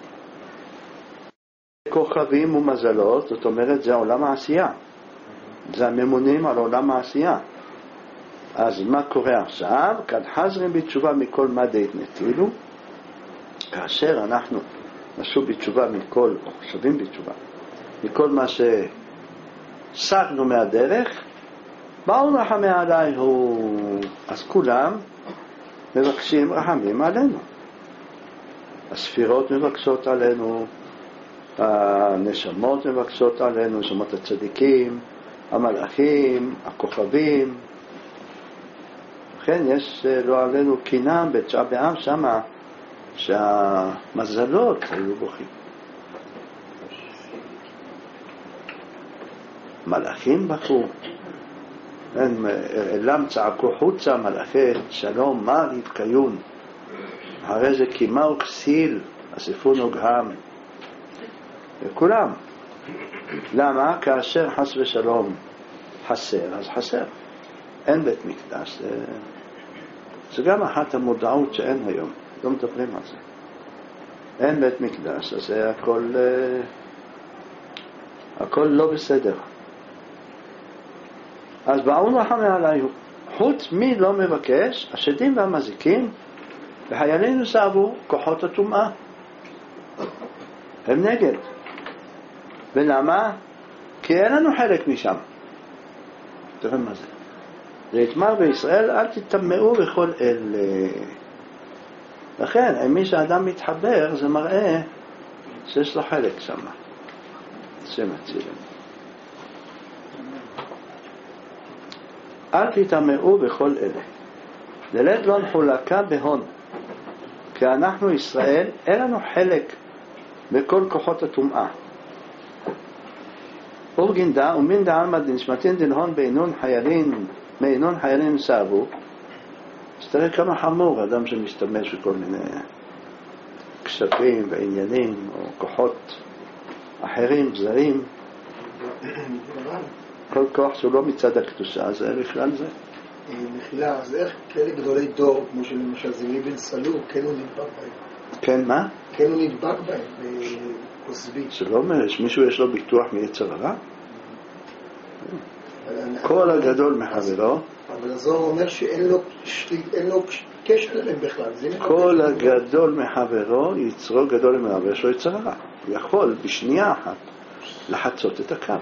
כוכבים ומזלות. זאת אומרת, זה עולם העשייה, זה הממונים על עולם העשייה. אז מה קורה עכשיו? כאן חזרים בתשובה מכל מה דעת נטילו, כאשר אנחנו נשוב בתשובה מכל, או שווים בתשובה מכל מה שסגנו מהדרך, באו רחמי עלינו. אז כולם מבקשים רחמים עלינו, הספירות מבקשות עלינו, הנשמות מבקשות עלינו, נשמות הצדיקים, המלאכים, הכוכבים. לכן יש לא עלינו קינם בתשעה באב שמה שהמזלות היו בוכים. מלאכים בכו, אלם צעקו חוצה מלאכי שלום מה להתקיון, הרי זה קימה וכסיל אספו נוגהם וכולם. למה? כאשר חס ושלום חסר, אז חסר, אין בית מקדש. זה, זה גם אחת המודעות שאין היום, לא מדברים על זה. אין בית מקדש, אז זה הכל הכל לא בסדר. אז באו רחמי עליו, חוץ מי לא מבקש, השדים והמזיקים וחיילינו סעבו כוחות הטומאה, הם נגד. ולמה? כי אין לנו חלק משם. תראה מה זה, זה יתמר בישראל אל תתמאו בכל אלה. לכן אם מי שאדם מתחבר זה מראה שיש לו חלק שם, שמצילים. אל תתמאו בכל אלה, דלת לא נחולקה בהון, כי אנחנו ישראל אין לנו חלק בכל כוחות הטומאה. אורגינדה ומינדה עלמא דנשמתין דנהון בעינון חיילים מעינון חיילים סעבו. אז תראה כמה חמור אדם שמשתמש בכל מיני כספים ועניינים או כוחות אחרים, זרים, כל כוח שהוא לא מצד הקדושה, זה בכלל זה. מחילה, אז איך כאלה גדולי דור, כמו שלמשל זמי בן סלור, כן הוא נדבק בהם? כן, מה? כן הוא נדבק בהם, בכוסבי. זה לא אומר, מישהו יש לו ביטוח מיצר הרע? כל הגדול מחברו. אבל הזוהר אומר שאין לו קשר אליהם בכלל. כל הגדול מחברו, יצרו גדול ממנו, יש לו יצר הרע. הוא יכול בשנייה אחת לחצות את הקו.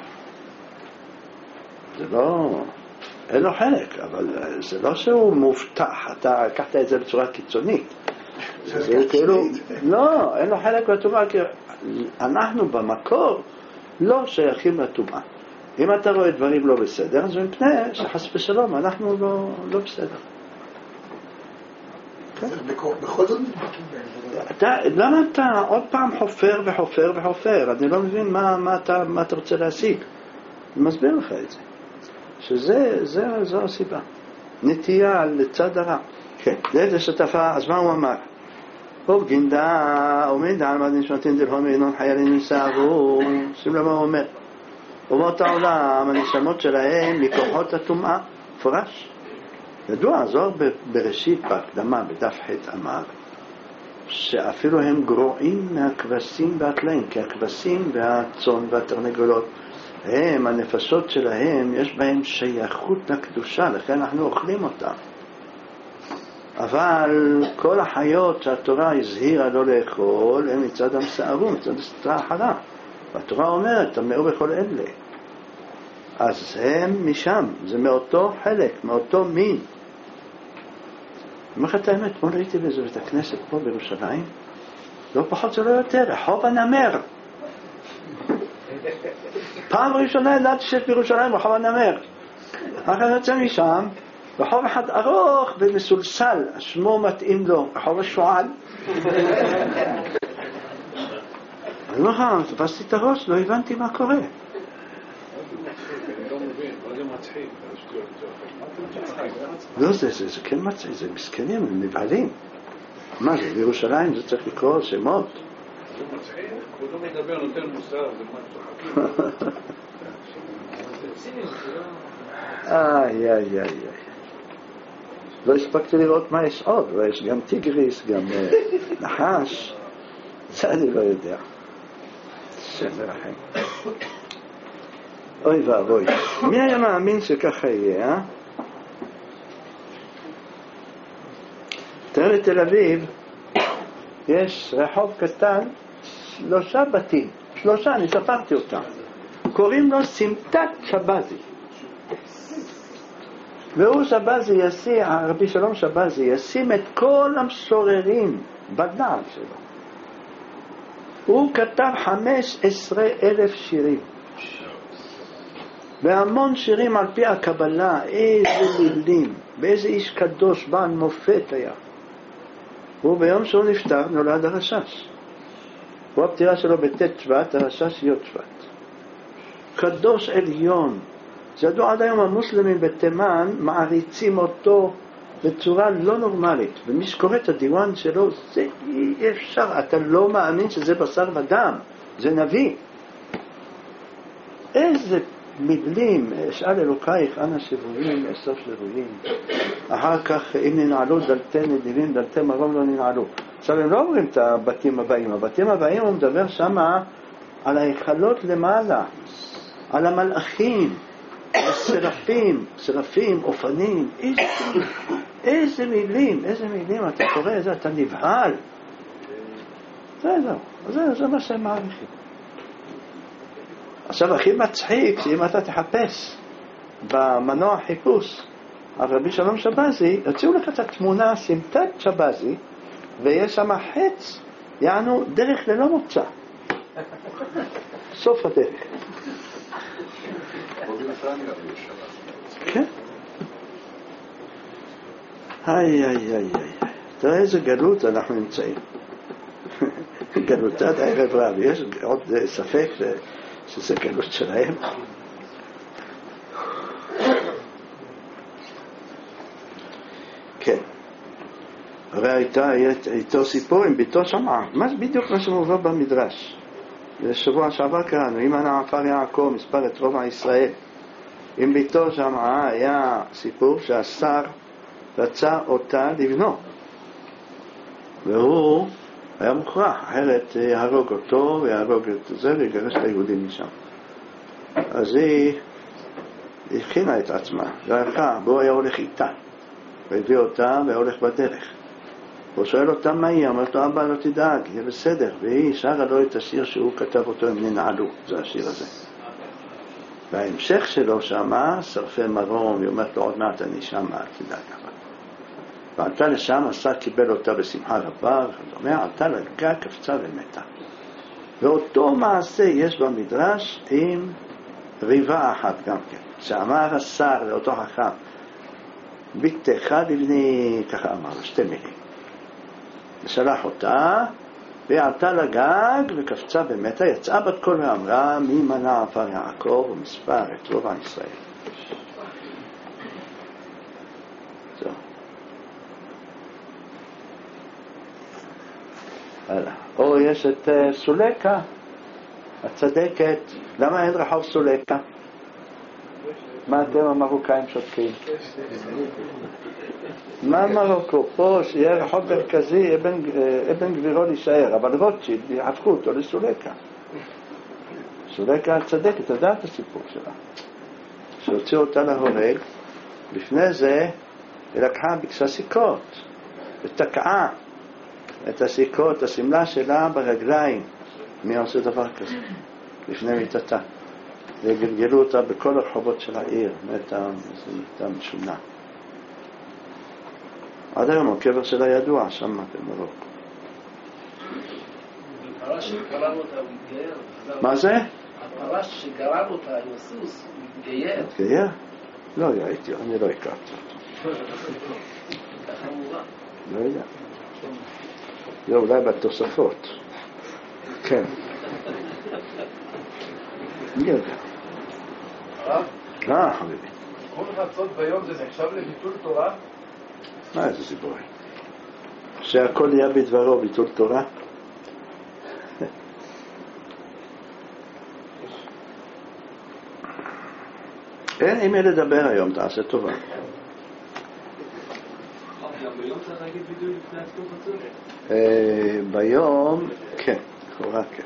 זה לא, אין לו חלק, אבל זה לא שהוא מובטח, אתה לקחת את זה בצורה קיצונית. זה כאילו, לא, אין לו חלק בטומאה, כי אנחנו במקור לא שייכים לטומאה. אם אתה רואה דברים לא בסדר, אז מפני שחס ושלום, אנחנו לא, לא בסדר. בכל זאת נדבקים בהם. למה אתה עוד פעם חופר וחופר וחופר? אני לא מבין מה, מה, אתה, מה אתה רוצה להשיג. אני מסביר לך את זה. שזה, זה, זו הסיבה. נטייה לצד הרע. כן, זה שותפה, אז מה הוא אמר? אורגינדה, ומינדה עלמא דנשמתין דנהון בעינון חיילים סעבו. שים למה הוא אומר. אומות העולם, הנשמות שלהם מכוחות הטומאה, פרש. ידוע, הזוהר בראשית, בהקדמה, בדף ח' אמר, שאפילו הם גרועים מהכבשים והטלאים, כי הכבשים והצאן והתרנגולות, הם, הנפשות שלהם, יש בהם שייכות לקדושה, לכן אנחנו אוכלים אותם. אבל כל החיות שהתורה הזהירה לא לאכול, הם מצד המסערו, מצד הסתרה אחרה. והתורה אומרת, תמאו בכל אלה. אז הם משם, זה מאותו חלק, מאותו מין. אומר לך את האמת, בוא ראיתי באיזה בית הכנסת פה בירושלים, לא פחות זה לא יותר, רחוב הנמר. פעם ראשונה ידעתי שיש בירושלים רחוב הנמר. אחרי יוצא משם, רחוב אחד ארוך ומסולסל, השמו מתאים לו, רחוב השועל. אני אומר לך, תפסתי את הראש, לא הבנתי מה קורה. לא, זה, זה, זה כן מצחיק, זה מסכנים, הם נבהלים. מה זה, בירושלים זה צריך לקרוא שמות. זה מצחיק, הוא לא מדבר, נותן מוסר, זה מה צוחקים. איי, איי, איי. לא הספקתי לראות מה יש עוד, ויש גם טיגריס, גם נחש. זה אני לא יודע. שבר החיים. אוי ואבוי. מי היה מאמין שככה יהיה, אה? תראה לתל אביב, יש רחוב קטן, שלושה בתים, שלושה, אני ספרתי אותם. קוראים לו סמטת שבזי. והוא שבזי ישים, הרבי שלום שבזי, ישים את כל המשוררים בנעל שלו. הוא כתב חמש עשרה אלף שירים. והמון שירים על פי הקבלה, איזה מילים, באיזה איש קדוש בעל מופת היה. הוא ביום שהוא נפטר נולד הרשש. הוא הפטירה שלו בט' שבט, הרשש י' שבט. קדוש עליון. זה ידוע עד היום המוסלמים בתימן מעריצים אותו בצורה לא נורמלית. ומי שקורא את הדיוואן שלו, זה אי אפשר, אתה לא מאמין שזה בשר ודם, זה נביא. איזה מילים, שאל אלוקייך אנא שבויים, אסוף שבויים. אחר כך אם ננעלו דלתי נדיבים, דלתי מרום לא ננעלו. עכשיו הם לא אומרים את הבתים הבאים, הבתים הבאים הוא מדבר שם על ההיכלות למעלה, על המלאכים, הסרפים, סרפים, אופנים, איזה, איזה מילים, איזה מילים, אתה קורא את זה, אתה נבהל. זה זהו, זה, זה מה שהם מעריכים. עכשיו הכי מצחיק שאם אתה תחפש במנוע חיפוש על רבי שלום שבזי, יוציאו לך את התמונה סמטת שבזי ויש שם חץ, יענו דרך ללא מוצא, סוף הדרך. כן. היי היי היי היי, תראה איזה גלות אנחנו נמצאים. גלותת הערב רב, יש עוד ספק שזה גלות שלהם. כן. הרי הייתה איתו סיפור עם ביתו שמעה. מה זה בדיוק מה שמובא במדרש? בשבוע שעבר קראנו, אם ענה עפר יעקב מספר את רוב ישראל. עם ביתו שמעה היה סיפור שהשר רצה אותה לבנות. והוא היה מוכרח, אחרת יהרוג אותו ויהרוג את זה ויגרש את היהודים משם. אז היא הכינה את עצמה, והלכה, והוא היה הולך איתה, והביא אותה והולך בדרך. הוא שואל אותה מה היא, אמרת לו, אבא לא תדאג, יהיה בסדר. והיא שרה לו את השיר שהוא כתב אותו, הם ננעלו, זה השיר הזה. וההמשך שלו שמה, שרפי מרום, היא אומרת לו, עוד מעט אני שמה, אל תדאג. ועלתה לשם, השר קיבל אותה בשמחה רבה, ודומה, עלתה לגג, קפצה ומתה. ואותו מעשה יש במדרש עם ריבה אחת גם כן. שאמר השר לאותו חכם, ביתך לבני, ככה אמר לו, שתי מילים. ושלח אותה, ועלתה לגג וקפצה ומתה, יצאה בת קול ואמרה, מי מנע עפר יעקב ומספר את רוב עם ישראל. זהו. הלאה. או יש את uh, סולקה, הצדקת. למה אין רחוב סולקה? מה אתם המרוקאים שותקים? מה מרוקו? פה שיהיה רחוב מרכזי, אבן, אבן גבירו להישאר, אבל רוטשילד יהפכו אותו לסולקה. סולקה הצדקת, אתה יודע את הסיפור שלה. שהוציאו אותה להורג, לפני זה היא לקחה ביקשה סיכות, ותקעה את הסיכות, הסמלה שלה ברגליים. מי עושה דבר כזה? לפני מיטתה. וגלגלו אותה בכל הרחובות של העיר, מתה, מתה משונה. עד היום הקבר שלה ידוע, שם במרוקו. הפרש שגרם אותה, הוא התגייר. מה זה? הפרש שגרם אותה, עם הסוס, הוא התגייר. התגייר? לא ראיתי, אני לא הכרתי אותו. ככה מובן. לא יודע. לא, אולי בתוספות. כן. מי יודע? הרב? אה, חביבי. כל חצות ביום זה נחשב לביטול תורה? מה איזה סיפורים? שהכל יהיה בדברו ביטול תורה? אין עם מי לדבר היום, תעשה טובה. גם ביום צריך להגיד ביטוי לפני עצמות חצות? ביום, כן, לכאורה כן.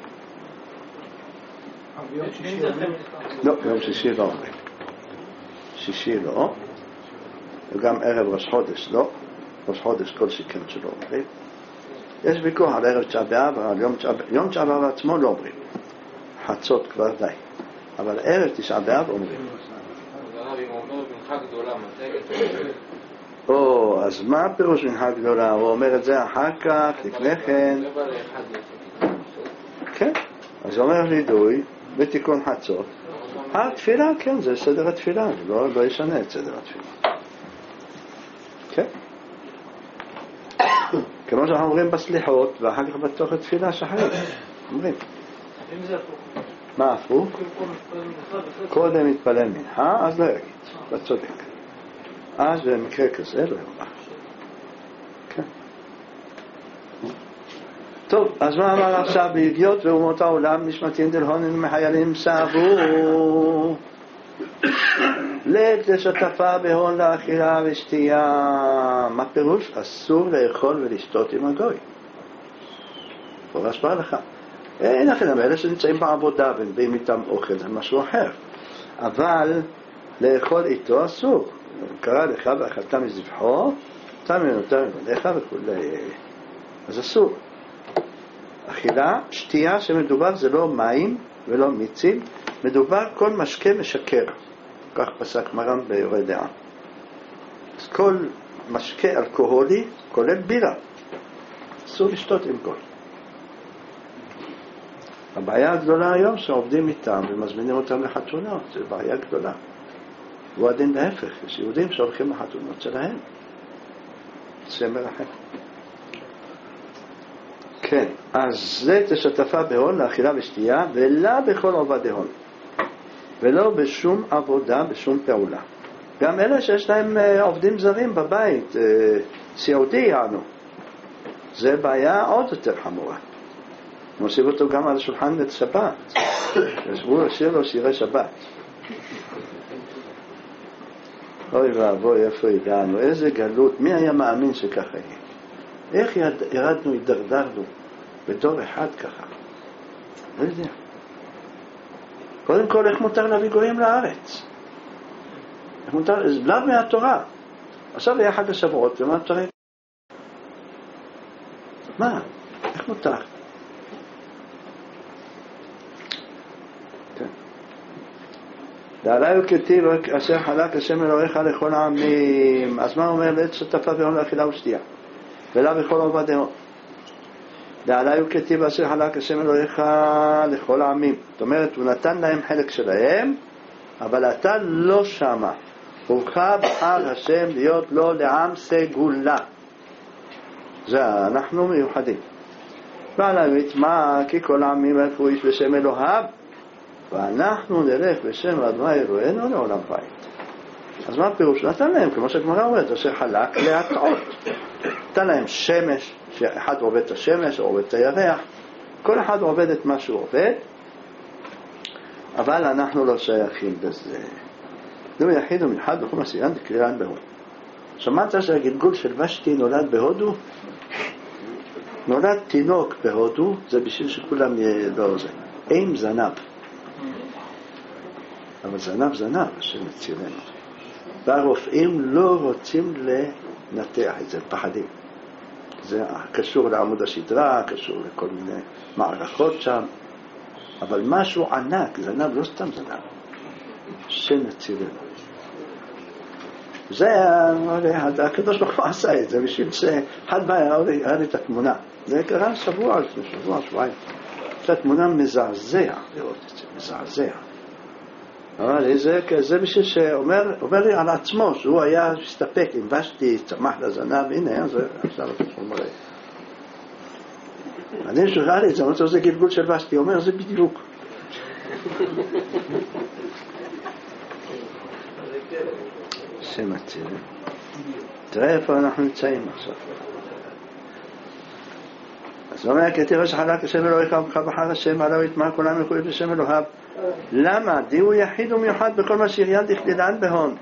לא, ביום שישי לא אומרים. שישי לא, וגם ערב ראש חודש לא, ראש חודש כל שכן שלא אומרים. יש ויכוח על ערב תשעה באב, אבל יום תשעה באב עצמו לא אומרים. חצות כבר די. אבל ערב תשעה באב אומרים. הרב, אם הוא אומר מנחה גדולה, מתי? או, אז מה הפירוש מנחה גדולה? הוא אומר את זה אחר כך, לפני כן. כן, אז הוא אומר וידוי בתיקון חצות. התפילה, כן, זה סדר התפילה, לא, לא ישנה את סדר התפילה. כן. כמו שאנחנו אומרים בסליחות, ואחר כך בתוך התפילה שחרית. אומרים. אם זה הפוך. מה הפוך? קודם מתפלל מנחה, אז לא יגיד. בצודק. אז במקרה כזה לא יאמר. כן. טוב, אז מה אמר עכשיו? בהגיעות ואומות העולם נשמתים דלהונן מחיילים סעבו לית לשתפה בהון לאכילה ושתייה. מה פירוש? אסור לאכול ולשתות עם הגוי. פורש בא לך. אין לכם, אלה שנמצאים בעבודה ומביאים איתם אוכל, זה משהו אחר. אבל לאכול איתו אסור. קרא לך ואכלת מזבחו, אתה מנותר מלאך וכולי. אז אסור. אכילה, שתייה שמדובר זה לא מים ולא מיצים, מדובר כל משקה משקר. כך פסק מרן ביורה דעה. אז כל משקה אלכוהולי כולל בירה. אסור לשתות עם כל. הבעיה הגדולה היום שעובדים איתם ומזמינים אותם לחתונות, זו בעיה גדולה. הוא עדין להפך, יש יהודים שהולכים לחתונות שלהם. סמל אחר. כן, אז זה תשתפה בהון לאכילה ושתייה, ולא בכל עובד הון. ולא בשום עבודה, בשום פעולה. גם אלה שיש להם עובדים זרים בבית, סיעודי יענו. זה בעיה עוד יותר חמורה. מוסיף אותו גם על השולחן לשבת. ישבו לשיר לו שירי שבת. אוי ואבוי, איפה הגענו? איזה גלות. מי היה מאמין שככה יהיה? איך ירדנו, ידרדרנו בדור אחד ככה? לא יודע. קודם כל, איך מותר להביא גויים לארץ? איך מותר? זה בלב מהתורה. עכשיו היה חג השבועות, ומה תורה? מה? איך מותר? דעלי הוא כתיב אשר חלק השם אלוהיך לכל העמים. אז מה אומר? לעת שתפה בהון לאכילה ושתייה ולא בכל עובד הון. דעלי הוא כתיב אשר חלק השם אלוהיך לכל העמים. זאת אומרת, הוא נתן להם חלק שלהם, אבל אתה לא שמה. ובך בחר השם להיות לו לעם סגולה. זה אנחנו מיוחדים. ועליו יטמע כי כל העמים ילכו איש בשם אלוהיו, ואנחנו נלך בשם אדוני אלוהינו לעולם בית. אז מה הפירוש? נתן להם, כמו שהגמרא אומרת, אשר חלק להטעות. נתן להם שמש, שאחד עובד את השמש, או עובד את הירח, כל אחד עובד את מה שהוא עובד, אבל אנחנו לא שייכים בזה. זה יחיד ומיוחד בכל מסיען דקרירן בהוד. שמעת שהגלגול של ושתי נולד בהודו? נולד תינוק בהודו, זה בשביל שכולם לא זה. אין זנב. אבל זנב זנב, השם מצילנו. והרופאים לא רוצים לנתח את זה, פחדים. זה קשור לעמוד השדרה, קשור לכל מיני מערכות שם. אבל משהו ענק, זנב, לא סתם זנב. השם מצילנו. זה, הקדוש ברוך הוא עשה את זה, בשביל שאחד בא היה לי את התמונה. זה קרה שבוע, שבוע, שבועיים. את התמונה מזעזע לראות את זה, מזעזע. אבל זה, זה בשביל שאומר אומר לי על עצמו, שהוא היה מסתפק, אם ושתי, צמח לזנב, הנה, זה עכשיו הוא מראה. אני שראה לי את זה, אני רוצה זה גלגול של ושתי, אומר, זה בדיוק. שמציל. תראה איפה אנחנו נמצאים עכשיו. אז הוא אומר, כתיב שחלק השם אלוהיך ובך בחר השם עליו יטמע כולם ילכו בשם אלוהיו. למה? דיהו יחיד ומיוחד בכל מה שעניין דכדילן בהון.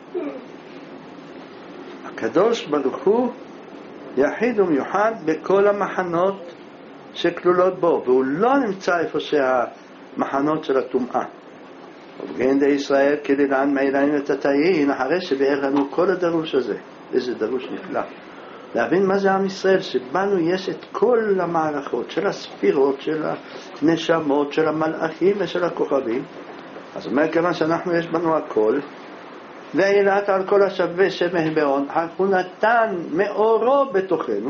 הקדוש ברוך הוא יחיד ומיוחד בכל המחנות שכלולות בו, והוא לא נמצא איפה שהמחנות של הטומאה. ובגן די ישראל כדילן מעיליים ותתאין, אחרי שבאר לנו כל הדרוש הזה. איזה דרוש נפלא. להבין מה זה עם ישראל, שבנו יש את כל המערכות של הספירות, של הנשמות, של המלאכים ושל הכוכבים. אז אומר כמה שאנחנו יש בנו הכל, ואילת על כל השווה שמש בהון, הוא נתן מאורו בתוכנו,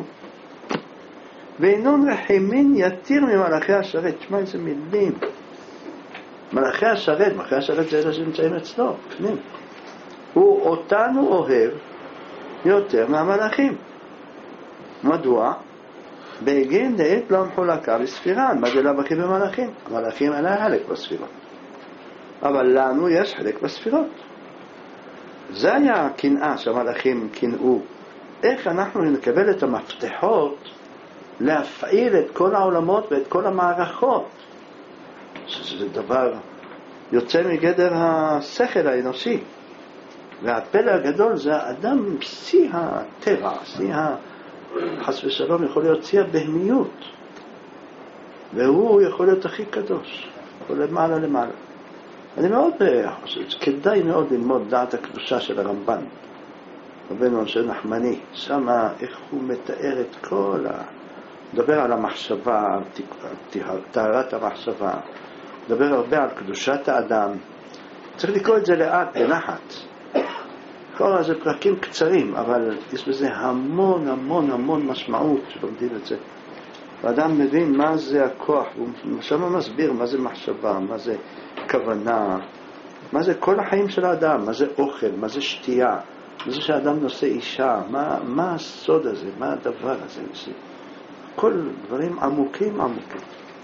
ואינון רחימין יתיר ממלאכי השרת. תשמע איזה מילים. מלאכי השרת, מלאכי השרת זה אלה שנמצאים אצלו, פנים. הוא אותנו אוהב יותר מהמלאכים. מדוע? בגין דעת לא מחולקה בספירן, מה זה לא בקיא במלאכים? המלאכים אין להם חלק בספירות. אבל לנו יש חלק בספירות. זה היה הקנאה שהמלאכים קנאו. איך אנחנו נקבל את המפתחות להפעיל את כל העולמות ואת כל המערכות? שזה דבר יוצא מגדר השכל האנושי. והפלא הגדול זה האדם שיא הטבע, שיא ה... חס ושלום יכול להיות שיא הבהמיות. והוא יכול להיות הכי קדוש. יכול למעלה למעלה. אני מאוד חושב, כדאי מאוד ללמוד דעת הקדושה של הרמב"ן. רבנו משה נחמני, שם איך הוא מתאר את כל ה... מדבר על המחשבה, על טהרת המחשבה, מדבר הרבה על קדושת האדם. צריך לקרוא את זה לאט, בנחת. כל זה פרקים קצרים, אבל יש בזה המון המון המון משמעות שלומדים את זה. האדם מבין מה זה הכוח, הוא שם מסביר מה זה מחשבה, מה זה כוונה, מה זה כל החיים של האדם, מה זה אוכל, מה זה שתייה, מה זה שהאדם נושא אישה, מה, מה הסוד הזה, מה הדבר הזה. כל דברים עמוקים עמוקים.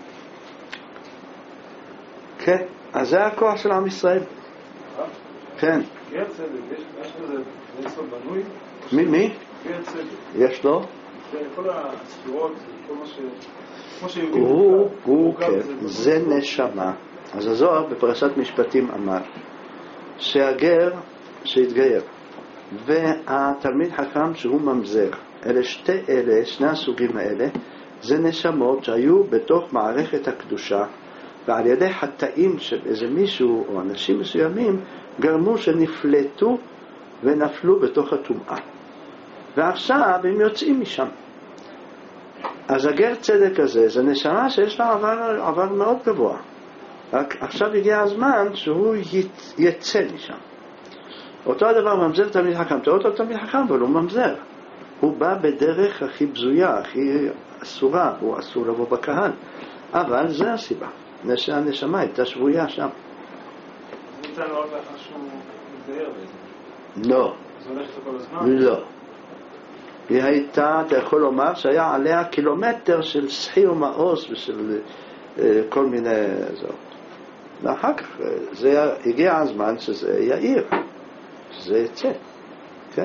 כן, אז זה הכוח של עם ישראל. כן. גר צדק, יש לזה יסוד בנוי? מי? מי? גר צדק. יש לו? כל הספירות, כל מה ש... כמו שהביאו. הוא, הוא, כן, זה נשמה. אז הזוהר בפרשת משפטים אמר שהגר שהתגייר והתלמיד חכם שהוא ממזר, אלה שתי אלה, שני הסוגים האלה, זה נשמות שהיו בתוך מערכת הקדושה, ועל ידי חטאים של איזה מישהו או אנשים מסוימים גרמו שנפלטו ונפלו בתוך הטומאה, ועכשיו הם יוצאים משם. אז הגר צדק הזה זה נשמה שיש לה עבר, עבר מאוד גבוה, רק עכשיו הגיע הזמן שהוא יצא משם. אותו הדבר ממזר תלמיד חכם, תראו אותו תלמיד חכם, אבל הוא ממזר, הוא בא בדרך הכי בזויה, הכי אסורה, הוא אסור לבוא בקהל, אבל זה הסיבה, הנשמה הייתה שבויה שם. זה ניתן לא רק לאחר שהוא מתגייר בעצם? לא. זה הולך כל הזמן? לא. היא הייתה, אתה יכול לומר, שהיה עליה קילומטר של סחי ומאוס ושל אה, כל מיני זאת. ואחר כך זה הגיע הזמן שזה יאיר, שזה יצא. כן?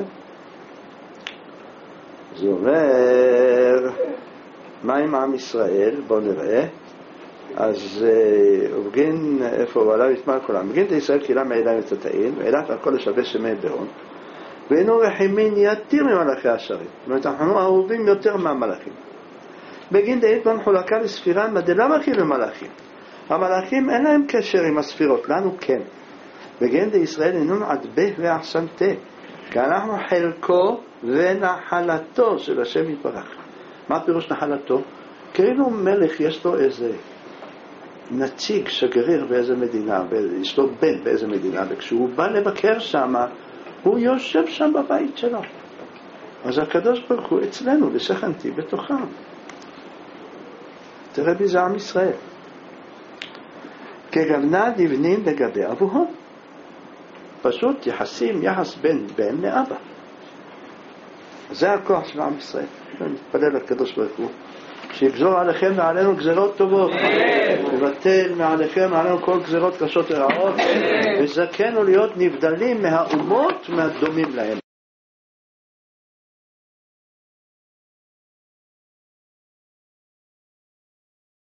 זה אומר, מה עם עם ישראל? בואו נראה. אז ובגין, איפה הוא עליו יתמר כולם? בגין את ישראל קהילה מעילה ותתאים, ועילת על כל לשווה שמי ברון, ואינו רחימין יתיר ממלאכי השרים. זאת אומרת, אנחנו אהובים יותר מהמלאכים. בגין דאית בן חולקה לספירה, מדלה מכיר למלאכים. המלאכים אין להם קשר עם הספירות, לנו כן. בגין דישראל אינון עדבה ואחסנתה, כי אנחנו חלקו ונחלתו של השם יתברך. מה פירוש נחלתו? כאילו מלך יש לו איזה נציג, שגריר באיזה מדינה, יש לו בן באיזה מדינה, וכשהוא בא לבקר שם, הוא יושב שם בבית שלו. אז הקדוש ברוך הוא אצלנו, ושכנתי בתוכם. תראה בי זה עם ישראל. כגוונה דבנים לגבי אבוהון. פשוט יחסים, יחס בין בן לאבא. זה הכוח של עם ישראל. אני מתפלל לקדוש ברוך הוא שיגזור עליכם ועלינו גזרות טובות, לבטל מעליכם ועלינו כל גזרות קשות ורעות, וזכנו להיות נבדלים מהאומות ומהדומים להם.